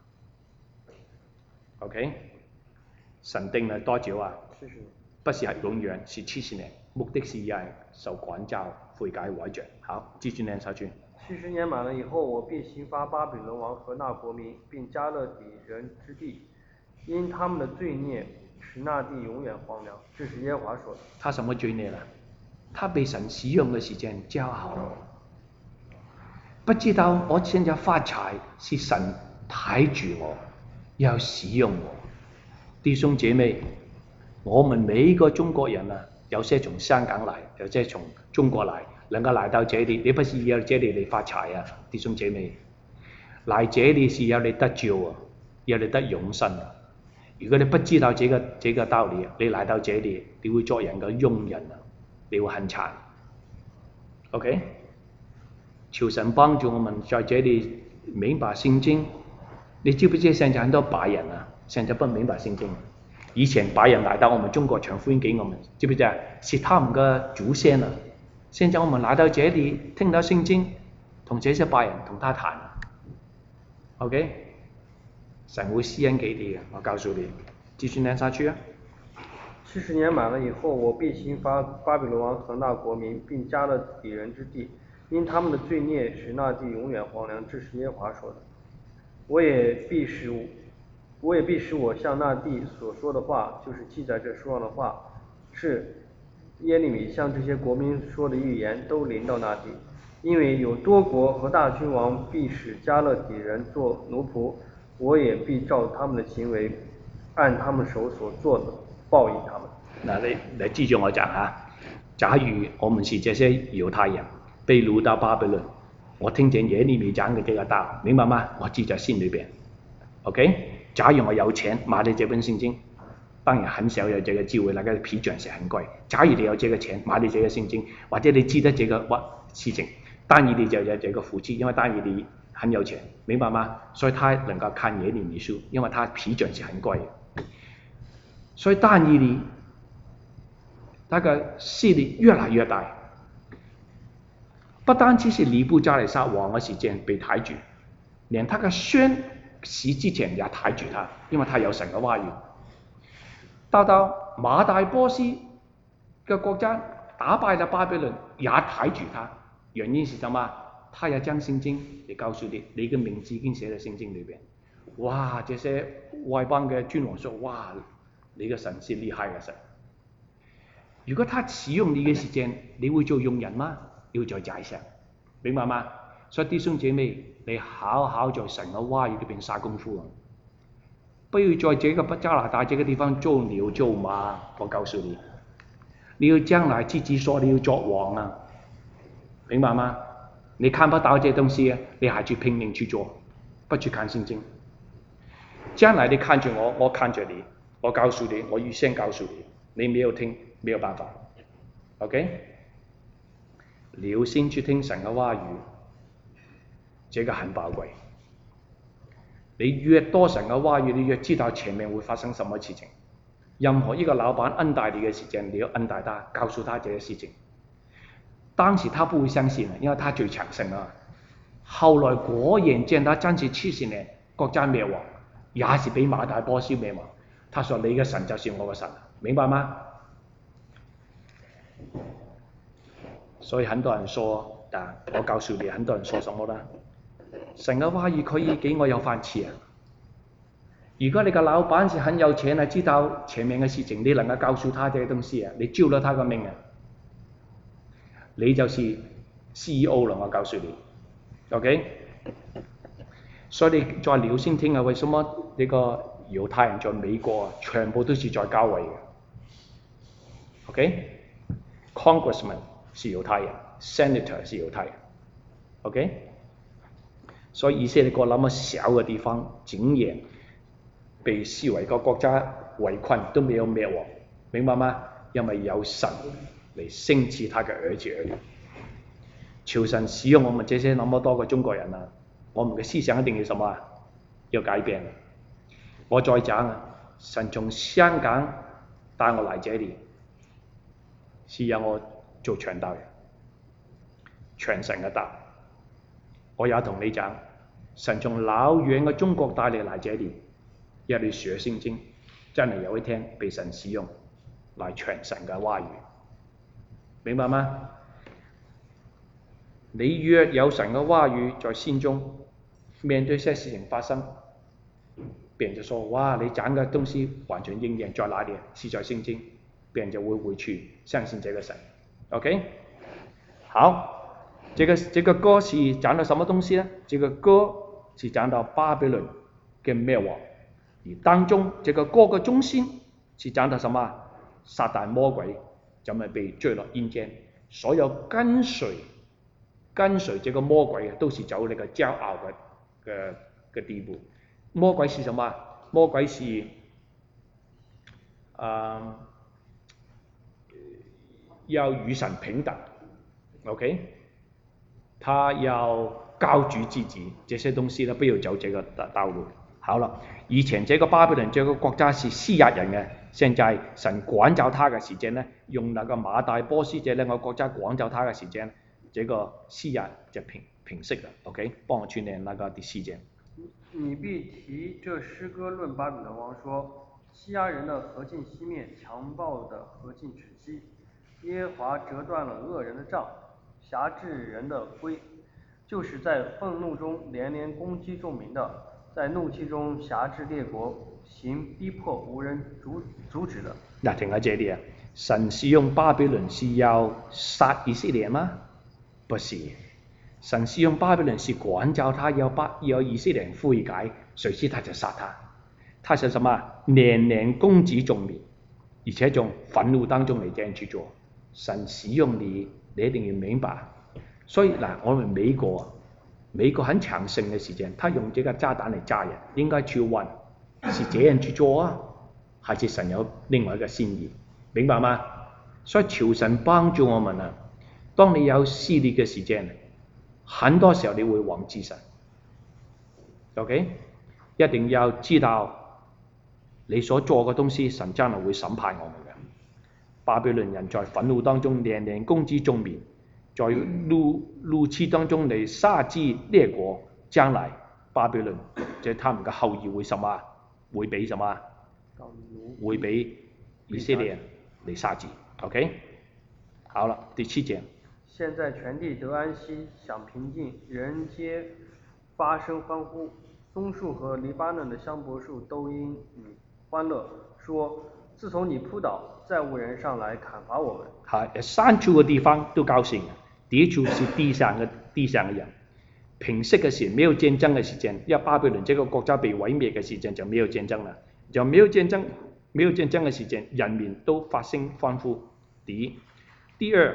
？OK， 神定了多久啊？不是係永遠，是七十年，目的是要受管教、悔改、回轉。好，繼續念下去。 七十年滿了以後，我必刑罰巴比倫王和那國民，並加勒底人之地，因他們的罪孽，使那地永遠荒涼。這是耶和華說的。 他什麼罪孽呢？他被神使用的時間驕傲，不知道我現在發財是神睇住我，要使用我。弟兄姐妹，我們每一個中國人啊，有些從香港來，有些從中國來，能夠來到這裡，你不是要這裡嚟發財啊，弟兄姐妹，來這裡是要你得救啊，要你得永生啊。如果你不知道這個這個道理，你來到這裡，你會做人嘅庸人啊，你會很慘。OK， 求神幫助我們在這裡明白聖經。你知不知現在很多白人啊，現在不明白聖經。以前白人來到我們中國傳福音給我們，知不知啊？是他們嘅祖先啊。現在我們來到這裡，聽到聖經，同這些白人同他談。OK， 神會施恩給你嘅，我告訴你。繼續念下去啊。 七十年滿了以後，我必刑罰巴比倫王和那國民，並加勒底人之地， 因他们的罪孽使那地永远荒凉。这是耶和华说的。我也必使我，我也必使我向那地所说的话，就是记在这书上的话，是耶利米向这些国民说的预言，都临到那地。因为有多国和大君王必使加勒底人做奴仆，我也必照他们的行为，按他们手所做的报应他们。 嗱，你你記住我講嚇，假如我們是這些猶太人被擄到巴比倫，我聽見耶利米講嘅這個道，明白嗎？我記在心裏邊。OK， 假如我有錢買你這本聖經，當然很少有這個機會，那個批准是很貴。假如你有這個錢買你這個聖經，或者你知道這個事情，但以理就有這個福氣，因為但以理很有錢，明白嗎？所以他能夠看耶利米書，因為他批准是很貴的。所以但以理那個勢力越來越大，不單止是尼布加尼撒王嘅時間被抬舉，連他嘅孫死之前也抬舉他，因為他有神嘅話語。到到馬大波斯嘅國家打敗了巴比倫，也抬舉他，原因是什麼？他也將聖經也告訴你，你嘅名字已經寫在聖經裏邊。哇！這些外邦嘅君王說：哇，你嘅神是厲害嘅神。如果他使用你嘅時間，你會做用人嗎？要再解釋，明白嗎？所以弟兄姐妹，你好好在神嘅話語裏邊下功夫啊！不要在這個加拿大這個地方做牛做馬，我告訴你，你要將來自己說你要作王啊，明白嗎？你看不到這東西，你還去拼命去做，不去看聖經。將來你看着我，我看着你，我告訴你，我預先告訴你，你沒有聽，沒有辦法。OK？ 留心去聽神嘅話語，這個很寶貴。你越多神嘅話語，你越知道前面會發生什麼事情。任何一個老闆恩待你嘅時間，你要恩待他，告訴他這些事情。當時他不會相信，因為他最強盛啊。後來果然見他真是七十年國家滅亡，也是被馬大波斯滅亡。他說：你嘅神就是我嘅神，明白嗎？所以很多人說，啊，我告訴你，很多人說什麼呢？神嘅話語可以給我有飯吃啊！如果你個老闆是很有錢啊，知道前面嘅事情，你能夠告訴他這些東西啊，你救了他個命啊，你就是 C E O 了，我告訴你 ，OK？ 所以你再留心聽啊，為什麼呢個猶太人在美國啊，全部都是在高位嘅 ？OK？Congressman 是猶太人 ，Senator 是猶太人 ，OK？ 所以以色列國那麼小嘅地方，竟然被視為個國家圍困，都沒有滅亡，明白嗎？因為有神嚟升賜他嘅兒子兒女。求神使用我們這些那麼多個中國人啊，我們嘅思想一定要什麼啊？要改變。我再講啊，神從香港帶我嚟這裡，是讓我做傳道人，傳神嘅道。我也同你講，神從老遠嘅中國帶你嚟這裡，要你學聖經，真係有一天被神使用嚟傳神嘅話語，明白嗎？你越有神嘅話語在心中，面對些事情發生，別人就說：哇，你講嘅東西完全應驗在哪裡？是在聖經，別人就會回去相信這個神。OK， 好。這個這個歌是講到什麼東西呢？這個歌是講到巴比倫嘅滅亡，而當中這個歌嘅中心是講到什麼？撒旦魔鬼怎麼被墜落陰間？所有跟隨跟隨這個魔鬼嘅都是走那個驕傲嘅嘅嘅地步。魔鬼是什麼？魔鬼是呃要與神平等 ，OK？他要高舉自己，這些東西呢，不要走這個道路。好了，以前這個巴比倫這個國家是施壓人嘅，現在神趕走他嘅時間呢，用那個馬大波斯這兩個國家趕走他嘅時間，這個施壓就平平息了。OK， 幫我去念那個第四節。 你必提這詩歌論巴比倫王說：欺壓人的何進西面，強暴的何進止息。耶和華折斷了惡人的杖， 辖制人的规，就是在愤怒中连连攻击众民的，在怒气中辖制列国，行逼迫无人阻阻止的。 嗱，停喺這裡啊！神使用巴比倫是要殺以色列嗎？不是，神使用巴比倫是管教他，要巴要以色列人悔改，誰知他就殺他。他是什麼？連連攻擊眾民，而且仲憤怒當中嚟這樣去做。神使用你，你一定要明白。所以嗱，我們美國，美國很強盛嘅時間，他用這個炸彈嚟炸人，應該去問是這樣去做啊，還是神有另外一個心意？明白嗎？所以求神幫助我們啊！當你有試煉嘅時間，很多時候你會忘記神。OK， 一定要知道你所做嘅東西，神真係會審判我們嘅。巴比倫人在憤怒當中連連攻擊眾民，在怒怒氣當中嚟殺擊列國，將來巴比倫即係他們嘅後裔會什麼？會俾什麼？會俾以色列人嚟殺擊。OK， 好了，第七節。 現在全地得安息，享平靜，人皆發聲歡呼。松樹和黎巴嫩的香柏樹都因你歡樂，說：自從你撲倒，再無人上來砍伐我們。 係山處嘅地方都高興，地處是地上嘅地上嘅人。平息嘅時，沒有戰爭嘅時間，因為巴比倫這個國家被毀滅嘅時間就沒有戰爭啦，就沒有戰爭，沒有戰爭嘅時間，人民都發聲歡呼。第一，第二，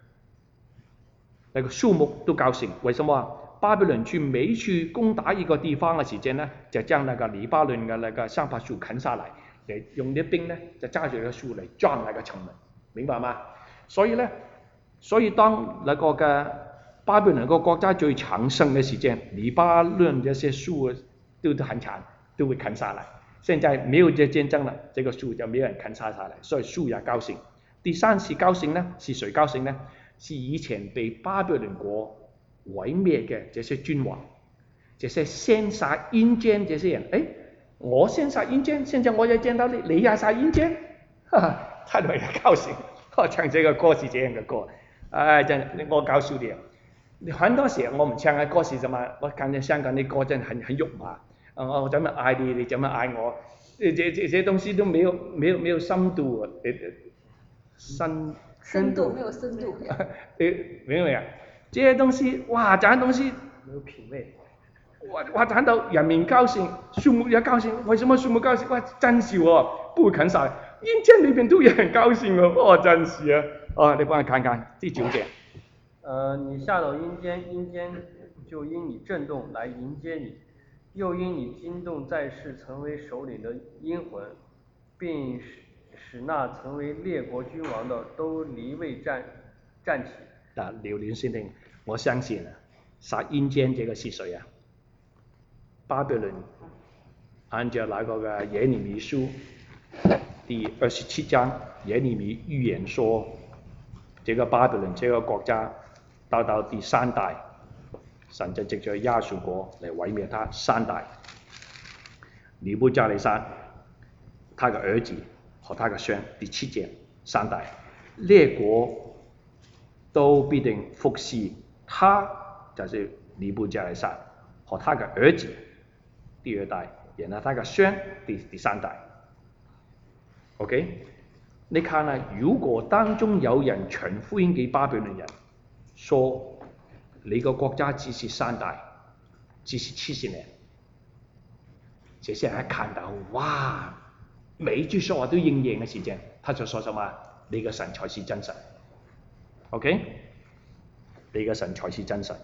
那個樹木都高興，為什麼啊？巴比倫去每處攻打一個地方嘅時間呢，就將那個黎巴嫩嘅那個香柏樹砍下來，嚟用啲兵呢就揸住個樹嚟撞那個城門，明白嗎？所以呢，所以當那個嘅巴比倫個國家最強盛嘅時間，黎巴嫩這些樹都都很慘，都會砍下來。現在沒有這戰爭了，這個樹就沒有人砍下來，所以樹也高興。第三是高興呢，是誰高興呢？是以前被巴比倫國毀滅嘅這些君王，這些先殺陰間這些人，誒，我先殺陰間，現在我也見到你，你也殺陰間，哈哈，他們也高興。我唱這個歌是這樣嘅歌，唉，真我搞笑啲啊！很多時候我唔唱嘅歌是什麼？我看見香港啲歌真係很很肉麻，我我怎麼愛你，你怎麼愛我？這這這些東西都沒有沒有沒有深度啊！深深度沒有深度。 你明唔明啊？這些東西，哇，講東西沒有品味。 哇哇，講到人民高興，樹木也高興，為什麼樹木高興？哇，真是喎，不會砍晒，陰間裏邊都有人高興喎，哦，真是啊！哦，你幫我看看第九節。 呃，你下到陰間，陰間就因你震動來迎接你，又因你驚動在世曾為首領的陰魂，並使使那曾為列國君王的都離位站站起。 嗱，留戀先聽，我相信啊，殺陰間這個是誰啊？巴比倫按照那個嘅耶利米書第二十七章，耶利米預言說，這個巴比倫這個國家到到第三代，神就藉著亞述國嚟毀滅他三代。尼布甲尼撒，他嘅兒子和他嘅孫，第七節三代，列國都必定服侍他，就是尼布甲尼撒和他嘅兒子，第二代，然後他嘅孫，第第三代。OK， 你看啊，如果當中有人傳福音給巴比倫人，說你個國家只是三代，只是七十年，這些人一看到，哇，每句說話都應驗嘅時間，他就說什麼？你個神才是真神。OK， 你個神才是真神。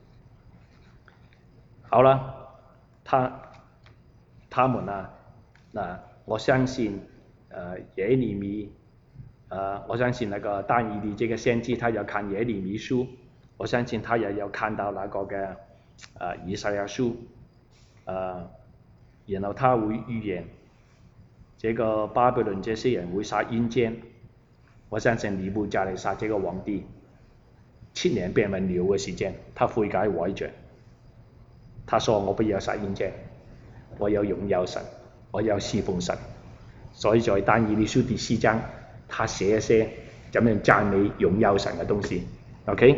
好啦，他他們啊，嗱，我相信誒耶利米，誒我相信那個但以理這個先知，他有看耶利米書，我相信他也有看到那個嘅誒以賽亞書，誒，然後他會預言，這個巴比倫這些人會殺陰間。我相信尼布甲尼撒這個皇帝，七年變為牛嘅時間，他悔改改正。他說：我不要殺陰間，我要擁有神，我要侍奉神。所以在但以理書第四章，他寫一些怎樣讚美擁有神嘅東西。OK，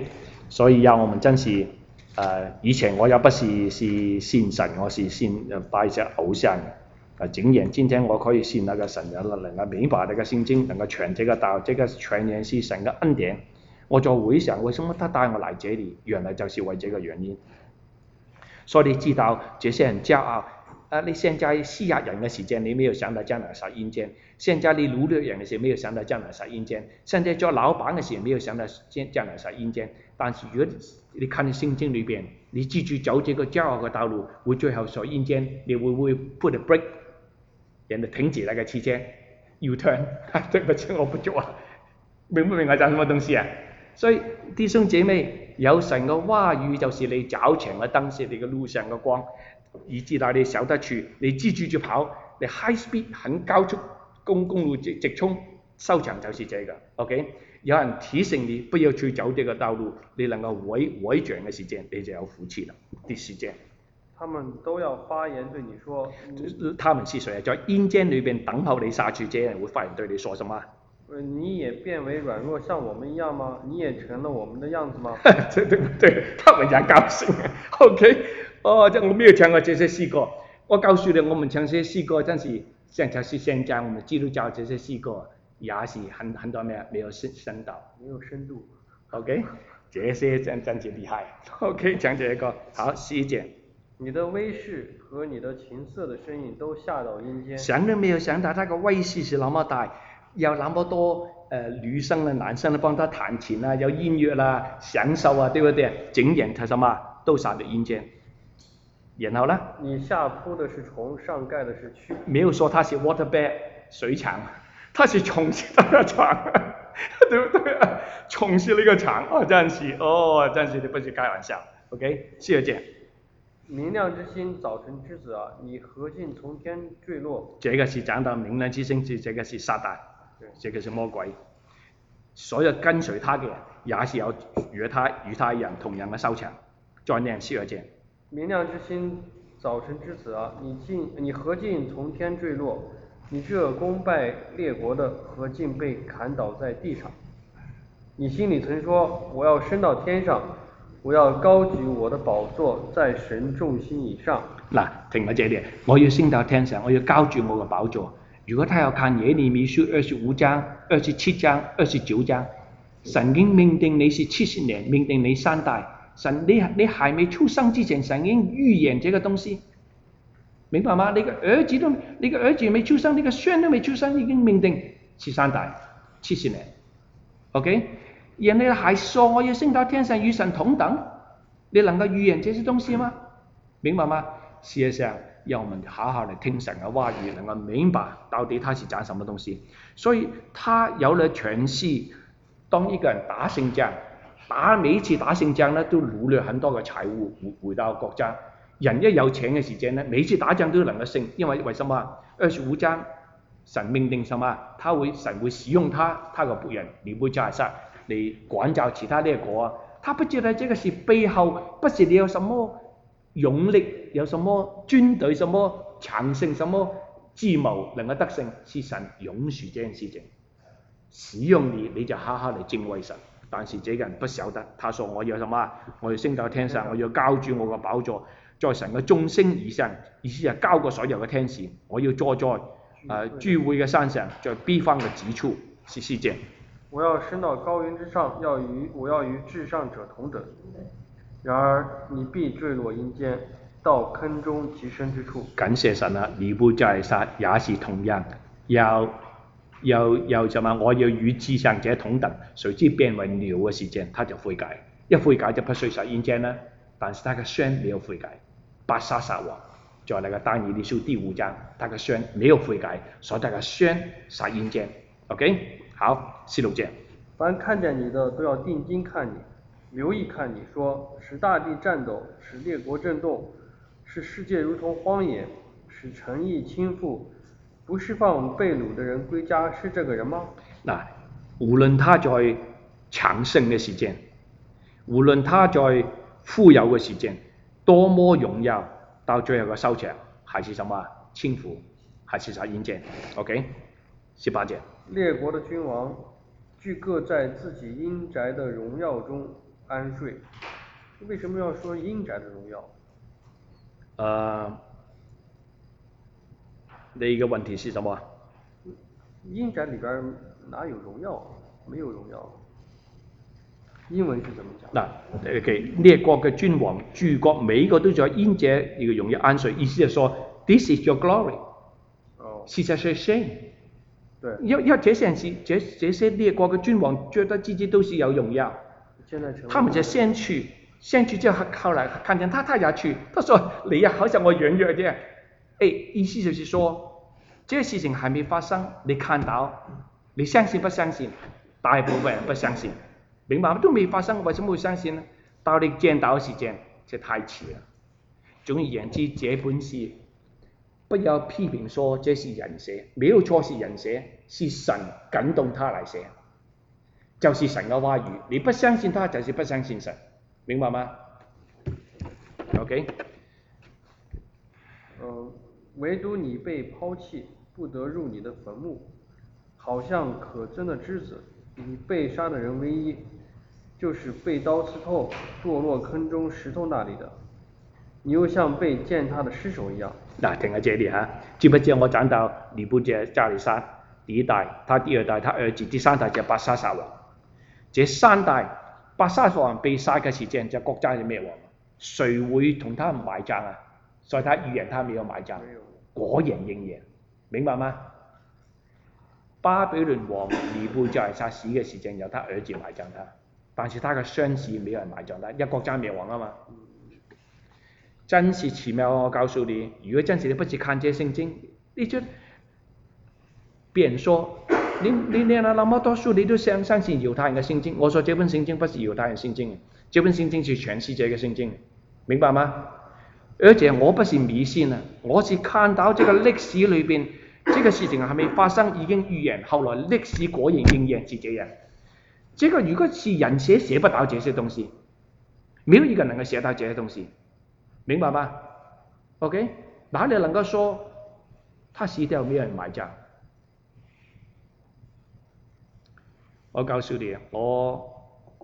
所以让我們真是誒以前我又不是是信神，我是信拜隻偶像。啊，竟然今天我可以信那個神，能夠明白那個聖經，能夠傳這個道，這個全然是神的恩典。我就回想，為什麼他帶我來這裡？原來就是為這個原因。所以你知道這些人驕傲。啊！你現在施壓人的時間，你沒有想到將來殺陰間；現在你擄掠人的時候，沒有想到將來殺陰間；現在做老闆的時候，沒有想到將來殺陰間。但是如果你看聖經裏邊，你繼續走這個驕傲嘅道路，會最後殺陰間，你會唔會 put a break？人哋停止那個汽車 ，U turn， 對不起，我不做啊！明不明我講什麼東西啊？所以弟兄姐妹，有神嘅話語就是你腳前嘅燈，是你嘅路上嘅光。以至到你守得住，你支住住跑，你 high speed 很高速公公路直直衝，收場就是這個 ，OK？ 有人提醒你不要去走這個道路，你能夠回回轉嘅時間，你就有福氣了。啲時間， 他們都要發言對你說， 他們是誰？在陰間裏邊等候你下去，這些人會發言對你說什麼？ 你也變為軟弱，像我們一樣嗎？你也成了我們的樣子嗎？ 對對對，他們也高興 ，OK？ 哦，這我沒有唱過這些詩歌。我告訴你，我們唱這些詩歌，真是現在是現在我們基督教這些詩歌也是很很多咩沒有深深度， 沒有深度。 OK， 這些真真是厲害。OK， 講這個好，十一節。 你的威勢和你的琴瑟的聲音都下到陰間。 想都沒有想到，他個威勢是那麼大，有那麼多呃女生啊、男生啊幫他彈琴啊，有音樂啦、啊、享受啊，對不對？竟然他什麼都下到陰間。然後呢？ 你下鋪的是蟲，上蓋的是蛆。沒有說他是 water bed 水牆，他是蟲是那個床，對不對啊？蟲是那個床，哦，真是，哦，真是你不是開玩笑。OK， 四二節。 明亮之星，早晨之子啊，你何進從天墜落？ 這個是講到明亮之星，這個是撒旦，這個是魔鬼。所有跟隨他嘅人，也是有與他與他一樣同樣嘅收場。再念四二節。 明亮之星，早晨之子啊，你進你何進從天墜落？你這攻敗列國的何進被砍倒在地上？你心裡曾說：我要升到天上，我要高舉我的寶座在神眾星以上。 嗱，停喺這裡，我要升到天上，我要高舉我嘅寶座。如果他要看耶利米書二十五章、二十七章、二十九章，神已經命定你是七十年，命定你三代。神，你你還沒出生之前，神已經預言這個東西，明白嗎？你個兒子都，你個兒子沒出生，你個孫都沒出生，已經命定是三代，七十年 ，OK？ 然後你還說我要升到天上與神同等，你能夠預言這些東西嗎？明白嗎？事實上，讓我們好好嚟聽神嘅話語，能夠明白到底他是講什麼東西。所以他有了權勢，當一個人打勝仗。打每一次打勝仗呢，都擄掠很多嘅財物回回到國家。人一有錢嘅時間呢，每一次打仗都能夠勝，因為為什麼？二十五章神命定什麼？他會神會使用他，他個僕人尼布甲尼撒嚟管教其他列國啊。他不知道這個是背後，不是你有什麼勇力，有什麼軍隊，什麼強盛，什麼智謀能夠得勝，是神允許這件事情，使用你，你就好好嚟敬畏神。但是這個人不曉得，他說我要什麼？我要升到天上，我要高住我個寶座，在神嘅眾星以上，意思係高過所有嘅天使。我要坐在誒、呃、聚會嘅山上，在北方嘅極處，是世界。 我要升到高雲之上，要與我要與至上者同等。然而你必墜落陰間，到坑中極深之處。 感謝神啊！尼布甲尼撒也是同樣，要。又又什麼？我要與至上者同等，誰知變為鳥嘅時間，他就悔改，一悔改就不需殺陰間啦。但是他嘅孫沒有悔改，伯沙撒王在那個但以理書第五章，他嘅孫沒有悔改，所以他嘅孫殺陰間。OK， 好，十六節。 凡看見你的都要定睛看你，留意看你，說使大地顫抖，使列國震動，使世界如同荒野，使城邑傾覆。不釋放被擄的人歸家，是這個人嗎？ 嗱，無論他在強盛嘅時間，無論他在富有嘅時間，多麼榮耀，到最後嘅收場，還是什麼？傾覆，還是殺陰間。OK， 十八節。 列國的君王，俱各在自己陰宅的榮耀中， 安睡。为什么要说阴宅的荣耀？ 呃，第一个问题是什么？ 阴宅里边哪有荣耀？没有荣耀。英文是怎么讲？ 嗱，OK，列國嘅君王、諸國，每一個都在陰者一個容易安睡，意思係說 ，This is your glory， 哦， 是在說 shame。 对， 要要這些人是這這些列國嘅君王，覺得自己都是有榮耀， 现在成为他們就先去，先去之後後來看見他，他也去，他說你呀好像我軟弱啲，誒，意思就是說，這事情還沒發生，你看到，你相信不相信？大部分人不相信。明白嗎？都沒發生，為什麼會相信呢？到你見到時間，就太遲了。總而言之，這本書不要批評說這是人寫，沒有錯是人寫，是神感動他來寫，就是神嘅話語。你不相信他，就是不相信神，明白嗎 ？OK。 嗯，唯獨你被拋棄，不得入你的墳墓，好像可憎的枝子，以被殺的人為衣。就是被刀刺透、墮落坑中石頭那裡的，你又像被踐踏的屍首一樣。 嗱，停喺這裡嚇，知不知我講到尼布甲尼撒第一代，他第二代，他兒子，第三代就伯沙撒王。這三代伯沙撒王被殺嘅時間，就國家係咩王？誰會同他埋葬啊？所以他預言他沒有埋葬，果然應驗，明白嗎？巴比倫王尼布甲尼撒死嘅時間，由他兒子埋葬他。但是他的傷勢沒有人埋葬他，一國家滅亡啊嘛，真是奇妙。我告訴你，如果真是你不是看這聖經，你就別人說你你念了那麼多書，你都相相信猶太人的聖經。我說這本聖經不是猶太人聖經，這本聖經是全世界的聖經，明白嗎？而且我不是迷信啊，我是看到這個歷史裏邊，這個事情還沒發生已經預言，後來歷史果然應驗是這樣。這個如果是人寫，寫不到這些東西，沒有一個能夠寫到這些東西，明白嗎 ？OK， 哪裡能夠說他死掉沒有人埋葬？我告訴你，我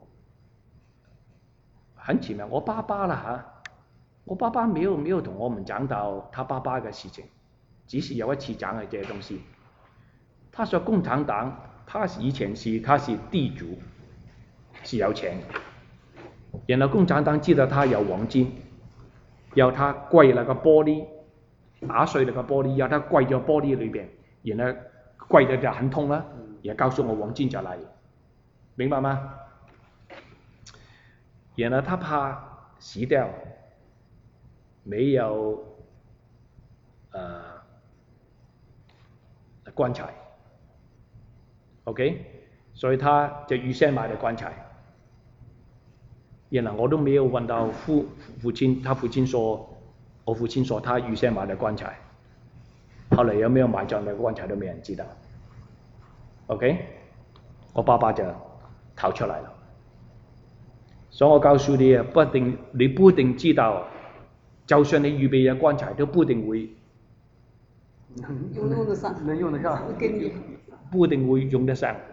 很奇妙，我爸爸啦嚇，我爸爸沒有沒有同我們講到他爸爸嘅事情，只是有一次講嘅這些東西。他說共產黨。他以前是他是地主，是有錢，然後共產黨知道他有黃金，要他跪那個玻璃，打碎那個玻璃，要他跪在玻璃裏邊，然後跪得就很痛啦，然後告訴我黃金就嚟，明白嗎？然後他怕死掉，沒有呃棺材。OK， 所以他就預先買了棺材，然後我都沒有問到父父親，他父親說，我父親說他預先買了棺材，後來有沒有埋葬那個棺材都沒人知道。OK， 我爸爸就逃出來了，所以我告訴你啊，不一定你不一定知道，就算你預備嘅棺材都不一定會用用得上， 能用得上， 給你。 不一定會用得上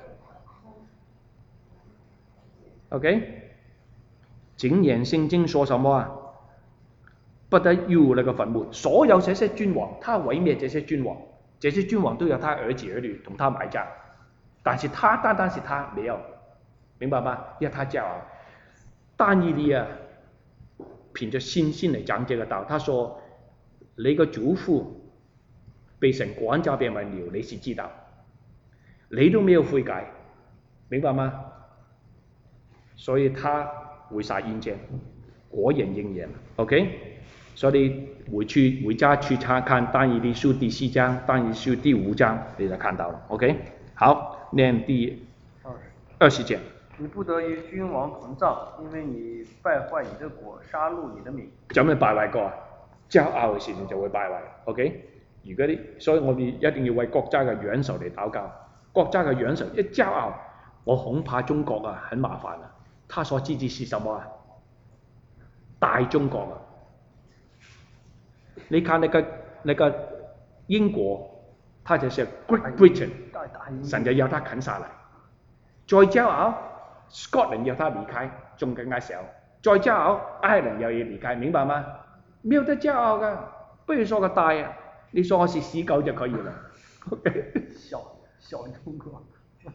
，OK？ 箴言聖經說什麼啊？不得入那個墳墓。所有這些君王，他毀滅這些君王，這些君王都有他兒子兒女同他埋葬，但是他單單是他沒有，明白嗎？因為他驕傲。但以理啊，憑着信心嚟講這個道，他說：你個祖父被神管教變為鳥，你是知道。你都沒有悔改，明白嗎？所以他會殺陰間，果然應驗。OK， 所以你回去回家去查看但以理書第四章、但以理書第五章，你就看到了。OK， 好，念第二十節。 你不得與君王同葬，因為你敗壞你的國，殺戮你的民。 有咩敗壞過啊？驕傲嘅事情就會敗壞。OK， 如果啲，所以我哋一定要為國家嘅元首嚟禱告。國家嘅元首一驕傲，我恐怕中國啊很麻煩啊。他所支持是什麼啊？大中國啊！你看那個那個英國，他就是 Great Britain， 神就要他啃下來。再驕傲， Scotland 要他离开，仲更加小。再骄傲，爱尔兰又要离开，明白吗？没有得骄傲的，不如说个大啊，你说我是死狗就可以了。OK。 小小中国。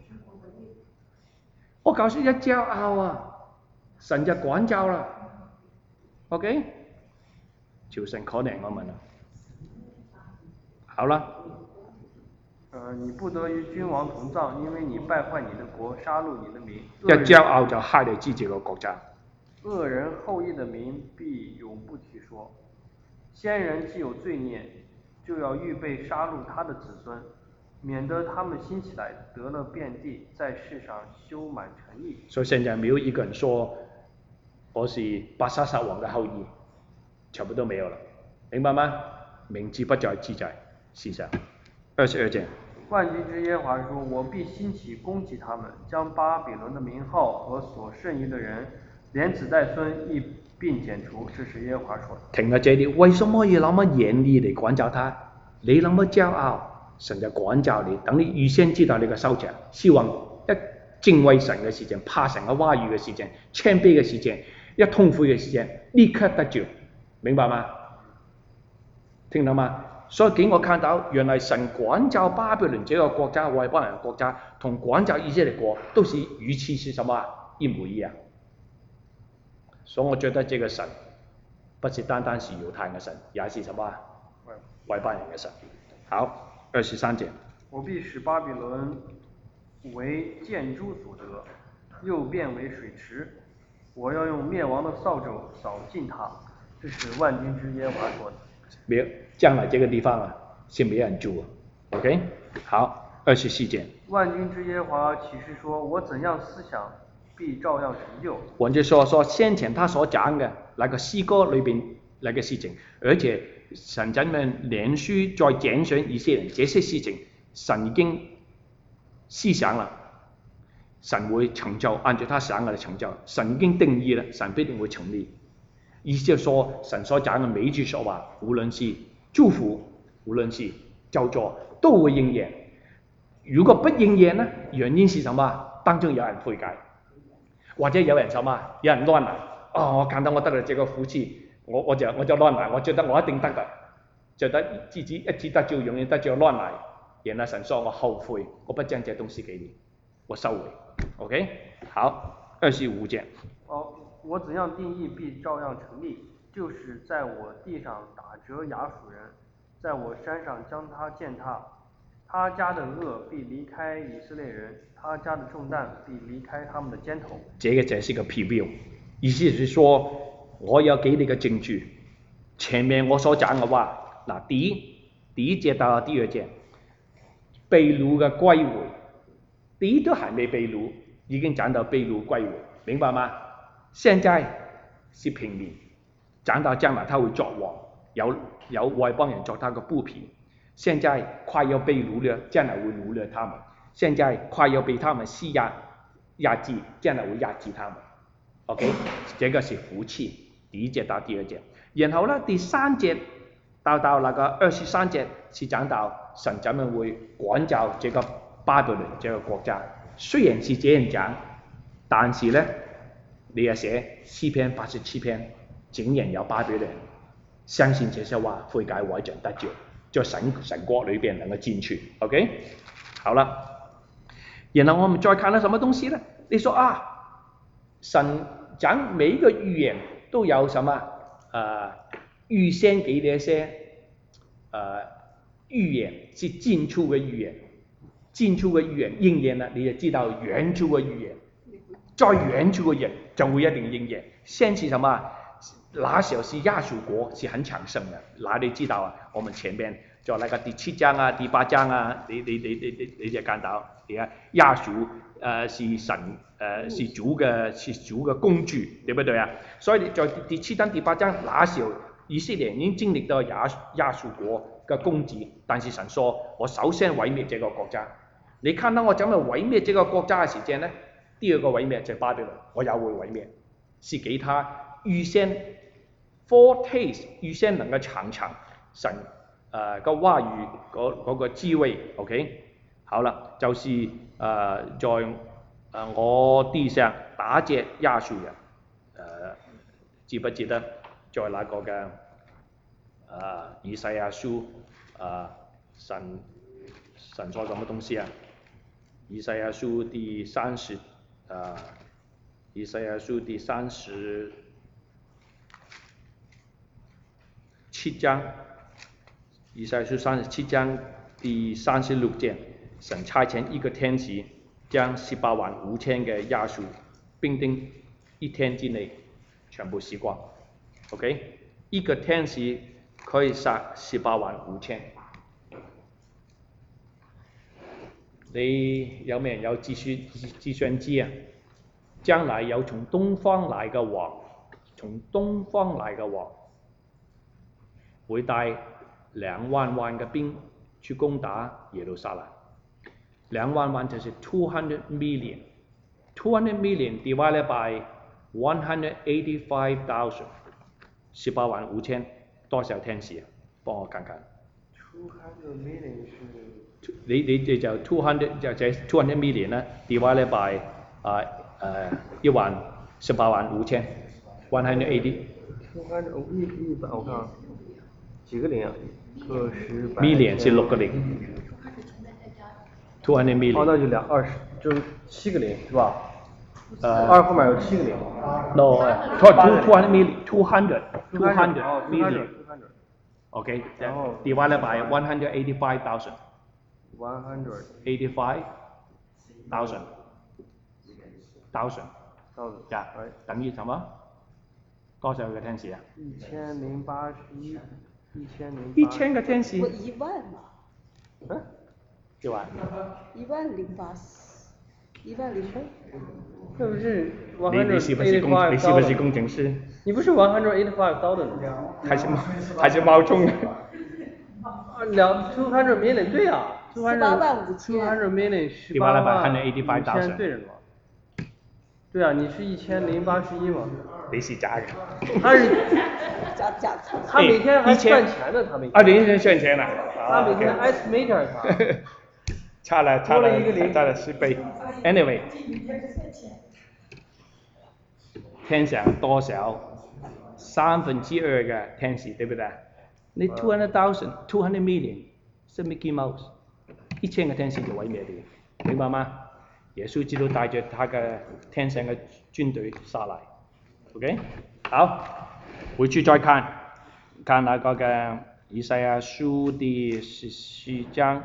我告诉你，一驕傲啊，神就管教啦。OK， 求神可憐我們啊。好了。 呃，你不得与君王同葬，因为你败坏你的国，杀戮你的民。 一驕傲就害了自己個國家。 惡人後裔的民必永不提說。先人既有罪孽，就要預備殺戮他的子孫，免得他們興起來得了遍地，在世上修滿城邑。 所以現在沒有一個人說我是巴沙撒王的後裔，全部都沒有了，明白嗎？名字不再記在世上。二十二節。 萬軍之耶和華說：我必興起攻擊他們，將巴比倫的名號和所剩餘的人，連子帶孫一並剪除。這是耶和華說的。 停喺這裡，為什麼要那麼嚴厲嚟管教他？你那麼驕傲，神就管教你，等你預先知道你嘅收場。希望一敬畏神嘅事情，怕神嘅話語嘅事情，謙卑嘅事情，一痛悔嘅事情，立刻得着，明白嗎？聽到嗎？所以給我看到，原來神管教巴比倫這個國家，外邦人的國家，同管教以色列國都是語氣是什麼？一模一樣。所以我覺得這個神不是單單是猶太人的神，也是什麼？外邦人的神。好，二十三節。 我必使巴比倫為箭豬所得，又變為水池。我要用滅亡的掃帚掃盡它。這是萬軍之耶和華說的。 沒有，將來這個地方啊，是沒人住啊。OK， 好，二十四節。 萬軍之耶和華啟示說：我怎樣思想，必照樣成就。 換句說說先前他所講嘅那個詩歌裏邊那個事情，而且神怎樣連續再揀選以色列人，這些事情神已經思想了，神會成就，按照他想嘅嚟成就，神已經定義了，神必定會成立。意思就說，神所講嘅每一句說話，無論是祝福，無論是咒詛，都會應驗。如果不應驗呢？原因是什麼？當中有人悔改，或者有人什麼？有人亂來。哦，我看到我得了這個福氣，我我就我就亂來，我覺得我一定得嘅，覺得自己一次得救，永遠得救亂來。然後神說我後悔，我不將這東西給你，我收回。OK， 好，二十五節。 哦。我怎樣定義，必照樣成立，就是在我地上打折亞述人，在我山上將他踐踏，他家的惡必離開以色列人，他家的重擔必離開他們的肩頭。 這個就是個 preview， 意思是說我有給你個證據，前面我所講嘅話，嗱，第一第一節到第二節，被擄嘅歸回，第一都還未被擄，已經講到被擄歸回，明白嗎？現在是平民，講到將來他會作王，有有外邦人做他的僕婢。現在快要被擄了，將來會擄了他們。現在快要被他們施壓壓制，將來會壓制他們。OK， 這個是福氣，第一節到第二節。然後呢，第三節到到那個二十三節是講到神怎麼會管教這個巴比倫這個國家。雖然是這樣講，但是呢。你也寫詩篇八十七篇，竟然有巴比倫相信這些話，悔改改正得救，在神神國裏邊能夠進去。OK， 好了，然後我們再看到什麼東西呢？你說啊，神講每一個預言都有什麼？呃，預先給的一些呃預言是近處嘅預言，近處嘅預言應驗了，你就知道遠處嘅預言。再遠處嘅人就會一定應驗。先是什麼？那時候是亞述國是很強盛的，那你知道啊？我們前面在那個第七章啊、第八章啊，你你你你你你就看到，你看亞述呃是神呃是主嘅是主嘅工具，對不對啊？所以在第七章、第八章，那時候以色列已經經歷到亞亞述國嘅攻擊，但是神說：我首先毀滅這個國家。你看到我怎麼毀滅這個國家嘅時間呢？第二個毀滅就係巴比倫，我也會毀滅，是給他預先 foretaste 預先能夠嘗嘗神誒個話語嗰嗰個滋味 ，OK， 好啦，就是誒、呃、在呃，我地上打隻亞述人，誒、呃，記不記得在那個嘅誒、呃、以賽亞書誒、呃、神神說什麼東西啊？以賽亞書第三十誒、呃，以賽亞書第三十七章，以賽亞書三十七章第三十六節，神差遣一個天使將十八萬五千嘅亞述兵丁一天之內全部死光。OK， 一個天使可以殺十八萬五千。你有沒有人有計算計算機啊？將來有從東方來嘅王，從東方來嘅王會帶兩萬萬嘅兵去攻打耶路撒冷。兩萬萬就是 two hundred million， two hundred million divided by one hundred eighty-five thousand， 十八萬五千多少天使啊？幫我看看。 two hundred million 是。 你你你就 two hundred 就就 two hundred million 啦 ，divided by 啊誒一萬十八萬五千 one hundred eighty。 two hundred 一一百我看啊，幾個零啊？個十百。 million 是六個零。two hundred million。 哦，那就兩二十，就是七個零是吧？ 呃。 二後面有七個零。 No， two two hundred million，two hundred two hundred million。OK， divided by one hundred eighty-five thousand。 one hundred eighty-five thousand thousand thousand， 呀，等於什麼？多少個天使啊？ 一千零八十一，一千零。 一千個天使。 我一萬嘛。 嗯？ 一萬。 一萬零八十，一萬零八。 那不是 one 你 hundred 你是不是工你是不是工程師？ 你不是 one hundred eighty-five thousand 還是冒還是冒充的？ 啊，兩 two hundred million 對啊。 十八萬五千。 two hundred million 十八萬五千對人嘛？對啊，你是一千零八十一嘛？ 你是假的。 他是假假他每天還賺錢呢，他每天。 啊，你天賺錢了。 他每天 estimator 他。 差了差了差了十倍。Anyway， 天上多少三分之二嘅天使，對不對？你 two hundred thousand two hundred million 是 Mickey Mouse， 一千個天使就毀滅你，明白嗎？耶穌基督帶着他嘅天上嘅軍隊殺來。OK， 好，回去再看，看那個嘅以賽亞書第十四章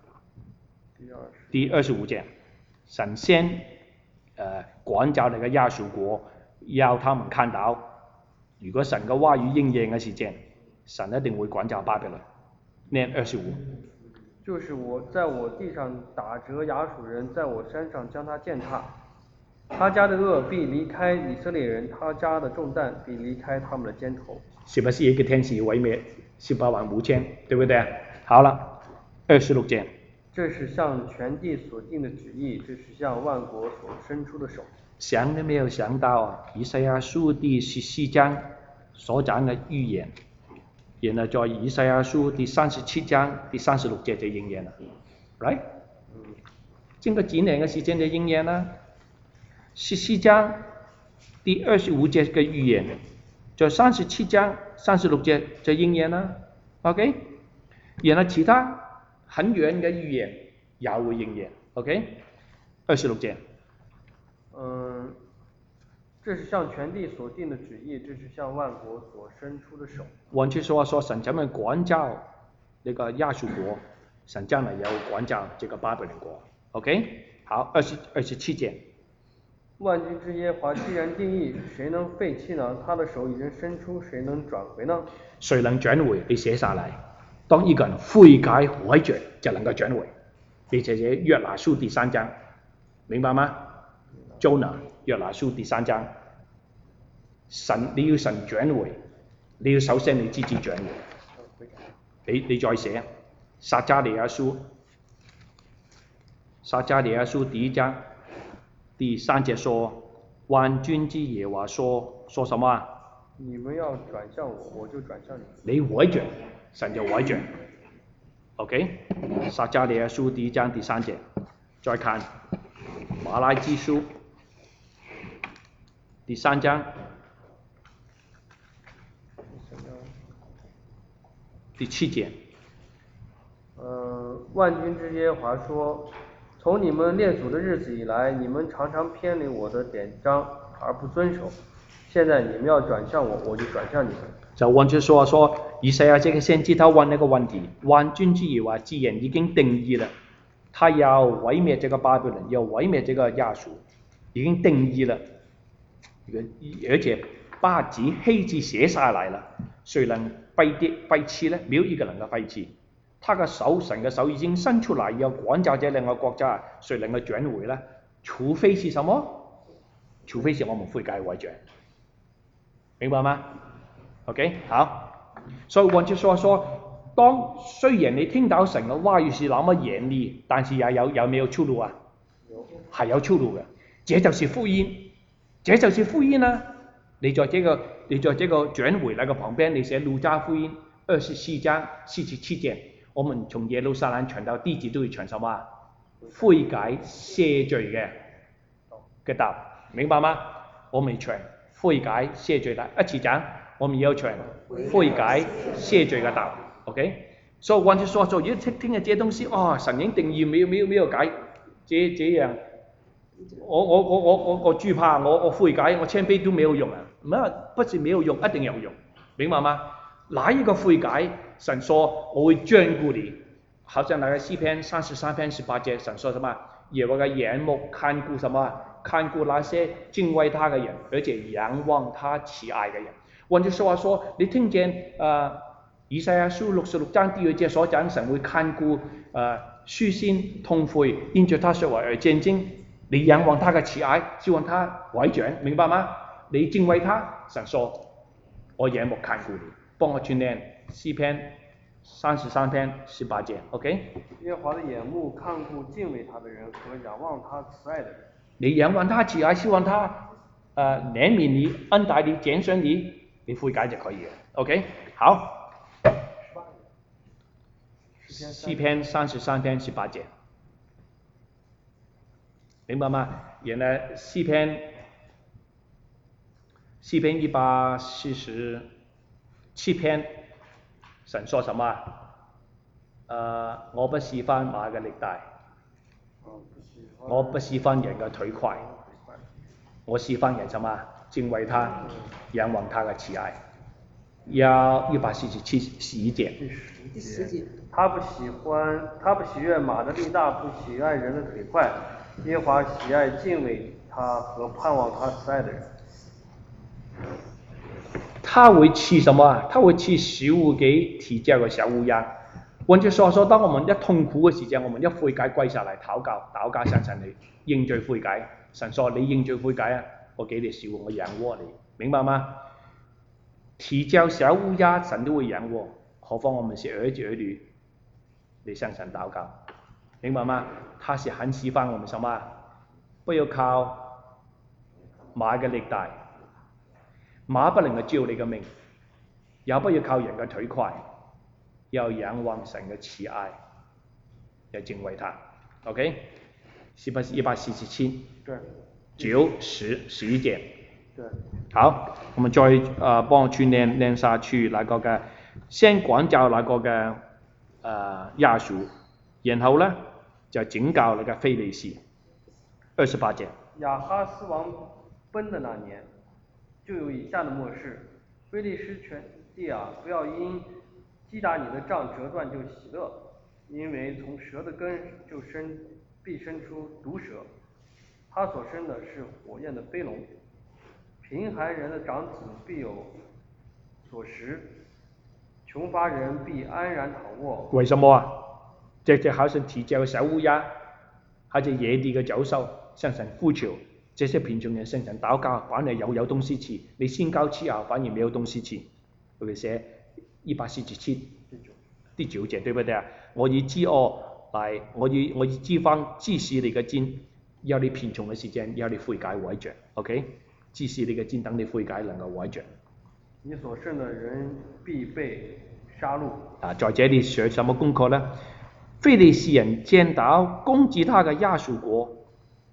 第二十五節，神先誒、呃、管教那個亞述國，要他們看到，如果神嘅話語應驗嘅時間，神一定會管教巴比倫。念二十五。 就是我在我地上打折亞述人，在我山上將他踐踏，他家的惡必離開以色列人，他家的重擔必離開他們的肩頭。 是不是一個天使毀滅十八萬五千，對不對？好了，二十六節。 這是向全地所定的旨意，這是向萬國所伸出的手。 想都沒有想到啊！以賽亞書第十四章所講嘅預言，然後在以賽亞書第三十七章第三十六節就應驗啦 ，right？ 經過幾年嘅時間就應驗啦。十四章第二十五節嘅預言，在三十七章三十六節就應驗啦 ，OK？ 然後其他很遠嘅預言也會應驗 ，OK？ 二十六節。 嗯，這是向全地所定的旨意，這是向萬國所伸出的手。 換句說話說，神怎麼管教呢個亞述國，神將來有管教這個巴比倫國。OK， 好，二十二十七節。 萬軍之耶和華既然定義，誰能廢棄呢？他的手已經伸出，誰能轉回呢？ 誰能轉回？你寫下來。當一個人悔改悔罪，就能夠轉回。你寫寫約拿書第三章，明白嗎？ Jonah 約拿書第三章，神你要神轉回，你要首先你自己轉回。你你再寫撒迦利亞書，撒迦利亞書第一章第三節說：萬軍之耶和華說說什麼啊？ 你們要轉向我，我就轉向你。 你回轉，神就回轉。OK， 撒迦利亞書第一章第三節，再看。 马拉基书第三章第七节。 呃，万军之耶和华说，从你们列祖的日子以来，你们常常偏离我的典章而不遵守。现在你们要转向我，我就转向你们。 就換句說話說，以賽亞這個先知他問一個問題，萬軍之耶和華既然已經定義了，他要毀滅這個巴比倫，要毀滅這個亞述，已經定義了，而且把字黑字寫下來了，誰能廢跌廢棄呢？沒有一個能夠廢棄。他嘅手，神嘅手已經伸出來，要趕走這兩個國家，誰能夠轉回呢？除非是什麼？除非是我們悔改為轉，明白嗎 ？OK， 好。所以換句話說，當雖然你聽到神嘅話語是那麼嚴厲，但是也有有沒有出路啊？係有出路嘅，這就是福音，這就是福音啊！你在這個你在這個轉回來嘅旁邊，你寫路加福音二十四章四十七節。我們從耶路撒冷傳到地極都要傳什麼？悔改赦罪嘅嘅道，明白嗎？我們傳悔改赦罪啦，一次講我們要傳悔改赦罪嘅道 ，OK？ 所以換句話說，如果聽聽嘅這東西，哦，神已經定義沒有沒有沒有改，這這樣，我我我我我我懼怕，我我悔改，我謙卑都沒有用啊！唔係，不是沒有用，一定有用，明白嗎？哪一個悔改？神說我會眷顧你，好像那個詩篇三十三篇十八節，神說什麼？耶和華嘅眼目看顧什麼？看顧那些敬畏他嘅人，而且仰望他慈愛嘅人。換句話說，你聽見誒、呃、以賽亞書六十六章第二節所講，神會看顧誒虛心痛悔，因着他說話而戰兢。你仰望他嘅慈愛，希望他回轉，明白嗎？你敬畏他，神說我眼目看顧你。幫我去念詩篇三十三篇十八節 ，OK？ 耶和華的眼目看顧敬畏他的人和仰望他慈愛的人。你仰望他慈愛，希望他誒、呃、憐憫你、恩待你、揀選你，你悔改就可以了 ，OK？ 好。詩篇三十三篇十八節，明白嗎？原來詩篇詩篇一百四十七篇，神說什麼？呃，我不喜歡馬嘅力大，我不喜歡人嘅腿快，我喜歡人什麼？敬畏他，仰望他嘅慈愛。要一百四十七十一節。 第十節。 他不喜歡，他不喜悅馬的力大，不喜愛人的腿快。耶和華喜愛敬畏他和盼望他慈愛的人。 他會賜什麼？他會賜食物給啼叫嘅小烏鴉。換句話說，當我們一痛苦嘅時候，我們一悔改跪下來禱告，禱告向神你認罪悔改。神說你認罪悔改啊，我給你食物，我養活你，明白嗎？啼叫小烏鴉，神都會養活，何況我們是兒子兒女，你向神禱告，明白嗎？他是很喜歡我們什麼？不要靠馬嘅力大。馬不能夠救你嘅命，也不要靠人嘅腿快，要仰望神嘅慈愛，要敬畏他。OK， 是不是一百四十七？ 對。 九十十一節。 對。 好，我們再呃幫我去念念下去那個嘅，先趕走那個嘅呃亞述，然後呢就警告那個非利士。二十八節。 亞哈斯王崩的那年，就有以下的末世：非利士全地啊，不要因擊打你的杖折斷就喜樂，因為從蛇的根就生必生出毒蛇，它所生的是火焰的飛龍。貧寒人的長子必有所食，窮乏人必安然躺臥。 為什麼啊？這隻好像啼叫嘅小烏鴉，好似野地嘅走獸，向神呼求。這些貧窮人向神禱告，反而有有東西吃。你先高吃啊，反而沒有東西吃。佢哋寫一百四十七第九節，對不對啊？我以飢餓來，我以我以饑荒致死你嘅肩，要你貧窮嘅時間，要你悔改回轉 ，OK？ 致死你嘅肩，等你悔改能夠回轉。 你所剩的人必被殺戮。 啊，在這裡學什麼功課呢？非利士人見到攻擊他嘅亞述國，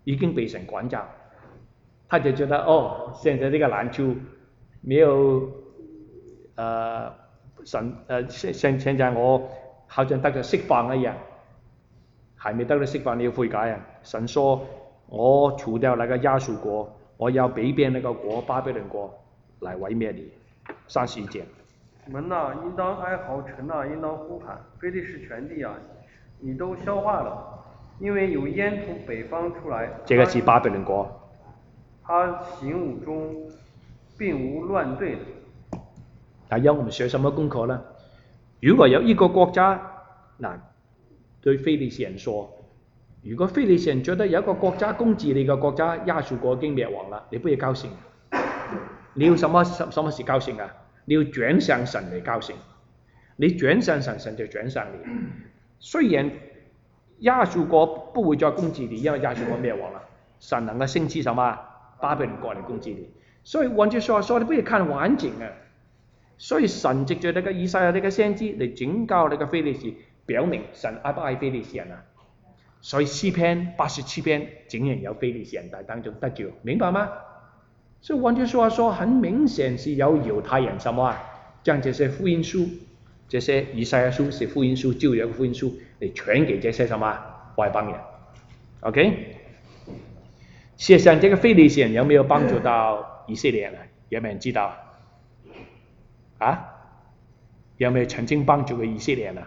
已经被神管教，他就觉得哦，现在这个难处没有呃神呃现现现在我好像得到释放一样，还没得到释放你要悔改啊！神说我除掉那个亚述国，我要北边那个国巴比伦国来毁灭你。三十一节。 门呐、应当哀嚎；城呐、应当呼喊。非利士全地啊，你都消化了，因为有烟从北方出来。 这个是巴比伦国。 他行伍中并无乱队的。 那要我们学什么功课呢？如果有一个国家，嗱对非利士人说，如果非利士人觉得有一个国家攻击你嘅國家，亞述國已經滅亡啦，你不要高興。你要什麼什麼時高興啊？你要轉向神嚟高興。你轉向神，神就轉向你。雖然亞述國不會再攻擊你，因為亞述國滅亡啦，神能夠興起什麼巴比倫國嚟攻擊你。所以換句說話說，你不要看環境啊。所以神藉著你嘅以賽亞呢個先知嚟警告你嘅非利士，表明神愛不愛非利士人啊？所以詩篇八十七篇竟然有非利士人在當中得救，明白嗎？所以換句說話說，很明顯是有猶太人什麼啊，將這些福音書，這些以賽亞書是福音書，舊約嘅福音書嚟傳給這些什麼外邦人。OK， 事實上，這個非利士人有沒有幫助到以色列人啊？有沒有人知道啊？有沒有曾經幫助過以色列人啊？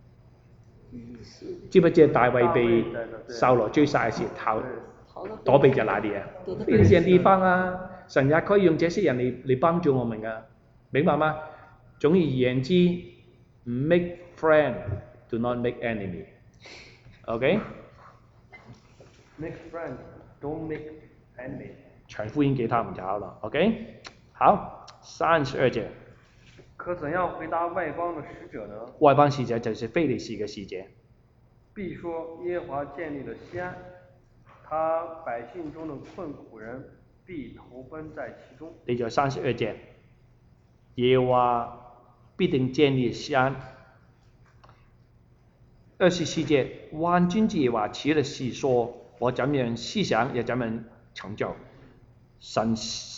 知不知大衛被掃羅追殺嘅時逃躲避在哪裡啊？非利士人地方啊！神也可以用這些人嚟嚟幫助我們噶，明白嗎？總而言之 ，make friend, do not make enemy。OK？ Make friend, don't make enemy。 傳福音給他們就好了。OK？ 好，三十二節。 可怎樣回答外邦的使者呢？ 外邦使者就是非利士嘅使者。 必說耶和華建立了西安，他百姓中的困苦人必投奔在其中。 你就三十二節，耶和華必定建立西安。二十四節，萬軍之耶和華起了誓說，我怎樣思想也怎樣成就。神，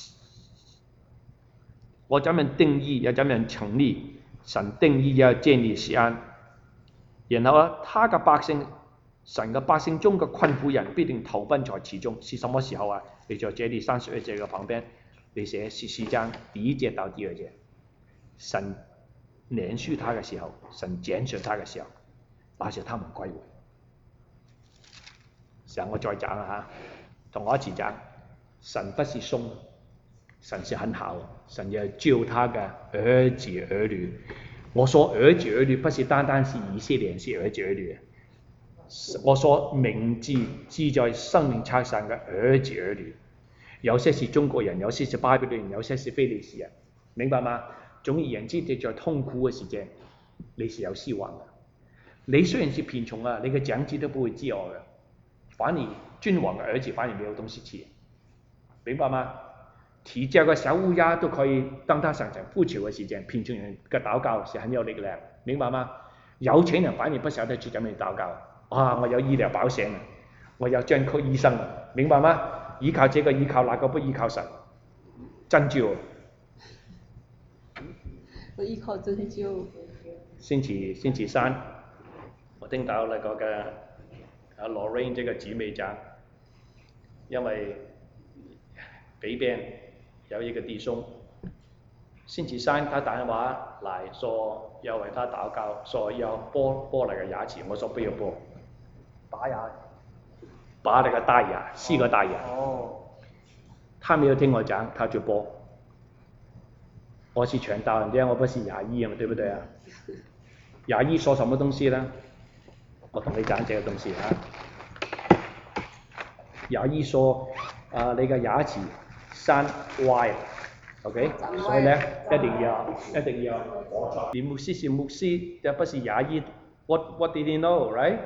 我怎樣定義也怎樣成立。神定義要建立西安。然後啊，他嘅百姓，神嘅百姓中嘅困苦人必定投奔在其中。是什麼時候啊？你在這裡三十二節嘅旁邊，你寫十四章第一節到第二節，神憐恤他嘅時候，神揀選他嘅時候，那是他們歸回。想我再講啊嚇，同我一齊講，神不是鬆，神是很好，神要救他嘅兒子兒女。我說兒子兒女不是單單是以色列人是兒子兒女，我說名字記在生命冊上嘅兒子兒女，有些是中國人，有些是巴比倫人，有些是非利士人，明白嗎？總而言之，你在痛苦嘅時間，你是有希望嘅。你雖然是貧窮啊，你嘅長子都不會飢餓嘅，反而君王嘅兒子反而沒有東西吃，明白嗎？提着個小烏鴉都可以當他上場呼召嘅時間，貧窮人嘅禱告是很有力量，明白嗎？有錢人反而不曉得去怎樣禱告。啊，我有醫療保險，我有專科醫生，明白嗎？依靠這個依靠那個，不依靠神，真救。 我依靠真救。 星期星期三，我聽到那個嘅阿 Lorraine 這個姊妹講，因為北邊有一個弟兄，星期三他打電話來說要為他禱告，說要剝剝那個牙齒，我說不要剝， 拔牙， 拔那個大牙，四個大牙。 哦。 他沒有聽我講，他就剝。我是傳道人啫，我不是牙醫啊，對不對啊？牙醫說什麼東西呢？我同你講這個東西啊。牙醫說啊、呃，你個牙齒生歪 ，OK， 所以呢，一定要一定要我錯。你牧師是牧師，又不是牙醫。What What did you know, right？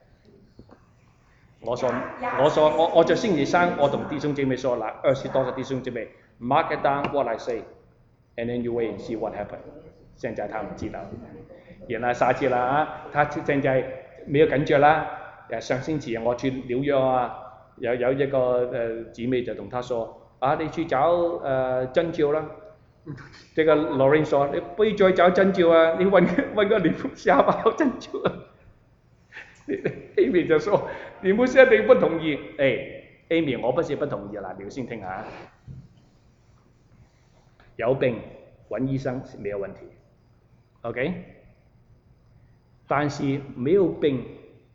我說我說我我就星期三我同弟兄姐妹說啦，二十多個弟兄姐妹 ，mark it down what I say，and then you wait and see what happen。現在他們知道，原來下次啦啊，他現在沒有感覺啦。誒，上星期我去紐約啊。 有有一個呃姊妹就同他說：啊，你去找呃證照啦。這個 Lorraine 說：你不要再找證照啊，你揾揾個你下包證照啊。Amy 就說：你牧師一定不同意。誒 ，Amy 我不是不同意啦，你先聽下。有病揾醫生是沒有問題 ，OK？ 但是沒有病，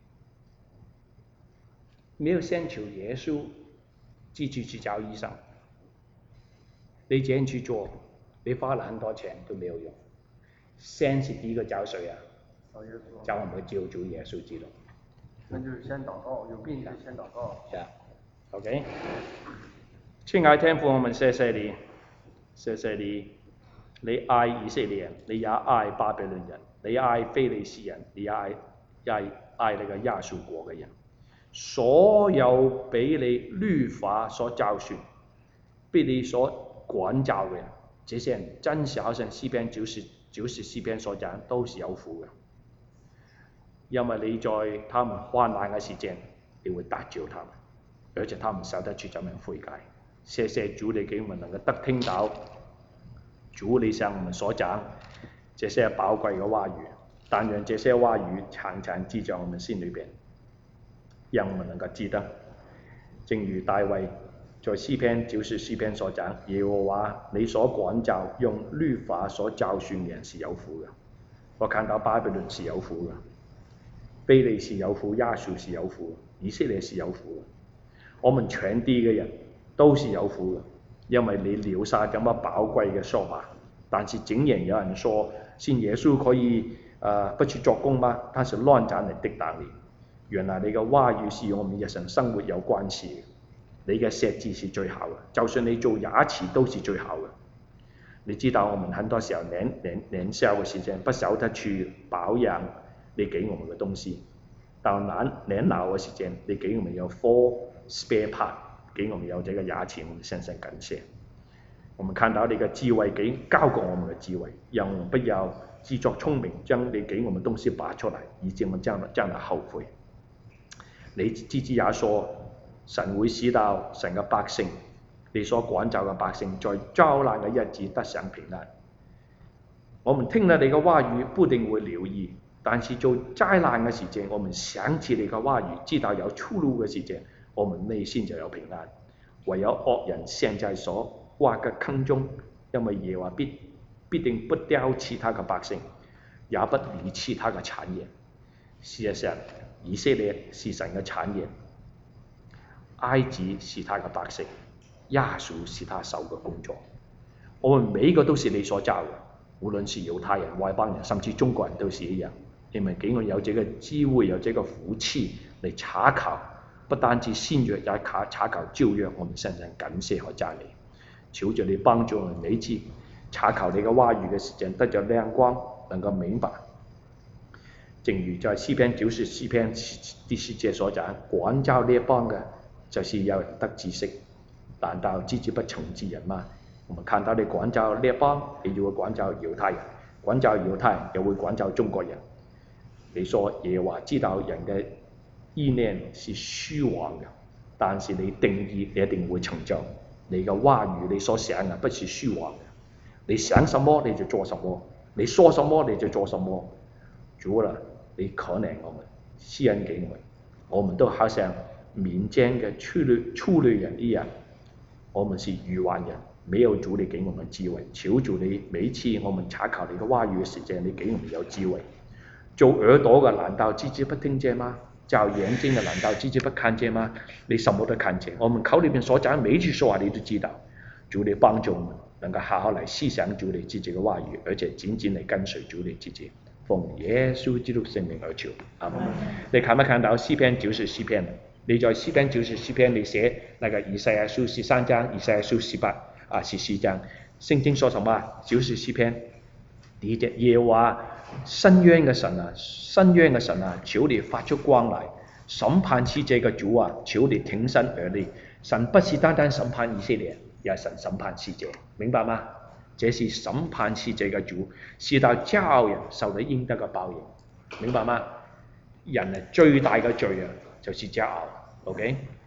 沒有先求耶穌，自己去找醫生，你這樣去做，你花了很多錢都沒有用。先是第一個找誰啊？ 找耶穌。 找我們的救主耶穌基督。 那就是先禱告，有病就先禱告。 係啊 ，OK。親愛天父，我們謝謝你，謝謝你，你愛以色列人，你也愛巴比倫人，你愛非利士人，你也愛愛愛那個亞述國嘅人。所有被你律法所教訓、被你所管教嘅人，這些人真是好像詩篇九十九十詩篇所講，都是有福嘅。因為你在他們患難嘅時間，你會得救他們，而且他們曉得去怎樣悔改。謝謝主，你給我們能夠得聽到主你向我們所講這些寶貴嘅話語，但願這些話語常常記在我們心裏邊，讓我們能夠記得。正如大衛在詩篇九十詩篇所講，耶和華你所管教用律法所教訓嘅人是有福嘅。我看到巴比倫是有福嘅，非利士有福，亞述是有福，以色列是有福。我們全地嘅人都是有福嘅，因為你留下咁麼寶貴嘅說話。但是竟然有人說，信耶穌可以、呃、不去做工嗎？他是亂講嚟抵擋你。原來你嘅話語是與我們日常生活有關係嘅，你嘅設置是最好嘅，就算你做牙齒都是最好嘅。你知道我們很多時候年年年少嘅時間不曉得去保養你給我們嘅東西，到年年老嘅時間，你給我們有 four spare part， 給我們有這個牙齒，我們深深感謝。我們看到你嘅智慧給教過我們嘅智慧，讓我們不要自作聰明，將你給我們東西拔出來，以致我們將來將來後悔。你自己也說，神會使到神嘅百姓，你所管教嘅百姓，在災難嘅日子得享平安。我們聽了你嘅話語，不一定會留意，但是做災難嘅時間，我們想起你嘅話語，知道有出路嘅時間，我們內心就有平安。唯有惡人陷在所挖嘅坑中，因為耶和華必必定不丟棄他嘅百姓，也不離棄他嘅產業。事實上，以色列是神嘅產業，埃及是他嘅百姓，亞述是他手嘅工作。我們每一個都是你所造嘅，無論是猶太人、外邦人，甚至中國人都是一樣。因為給我有這個機會，有這個福氣嚟查考，不單止新約，也查查考舊約。我們深深感謝和讚美，求着你幫助我們每次查考你嘅話語嘅時間得咗亮光，能夠明白。正如在詩篇九十詩篇第四節所講，管教列邦嘅就是有人得知識，難道知之不從之人嗎？我們看到你管教列邦，你就會管教猶太人，管教猶太人又會管教中國人。你說耶和華知道人嘅意念是虛妄嘅，但是你定義你一定會成就。你嘅話語你所想嘅不是虛妄嘅，你想什麼你就做什麼，你說什麼你就做什麼。主啊，你可憐我們，施恩給我們，我們都好像民間嘅粗類粗類人一樣，我們是愚頑人，沒有主你給我們智慧。求主你每一次我們查考你嘅話語嘅時間，你給我們有智慧。做耳朵嘅難道知之不聽見嗎？照眼睛嘅難道知之不看見嗎？你什麼都看見，我們口裏面所講每一句說話你都知道。主你幫助我們能夠好好嚟思想主你自己嘅話語，而且緊緊嚟跟隨主你自己。奉耶穌基督聖名而求，阿門。你看沒看到詩篇就是詩篇？你在詩篇就是詩篇你寫那個以賽亞書十三章、以賽亞書十八啊十四章，聖經說什麼？就是詩篇第一節，耶和華伸冤嘅神啊，伸冤嘅神啊，求你發出光來，審判世界嘅主啊，求你挺身而立。神不是單單審判以色列，也是神審判世界，明白嗎？這是審判世界嘅主，是到教人受了應得嘅報應，明白嗎？人係最大嘅罪啊，就是驕傲 ，OK？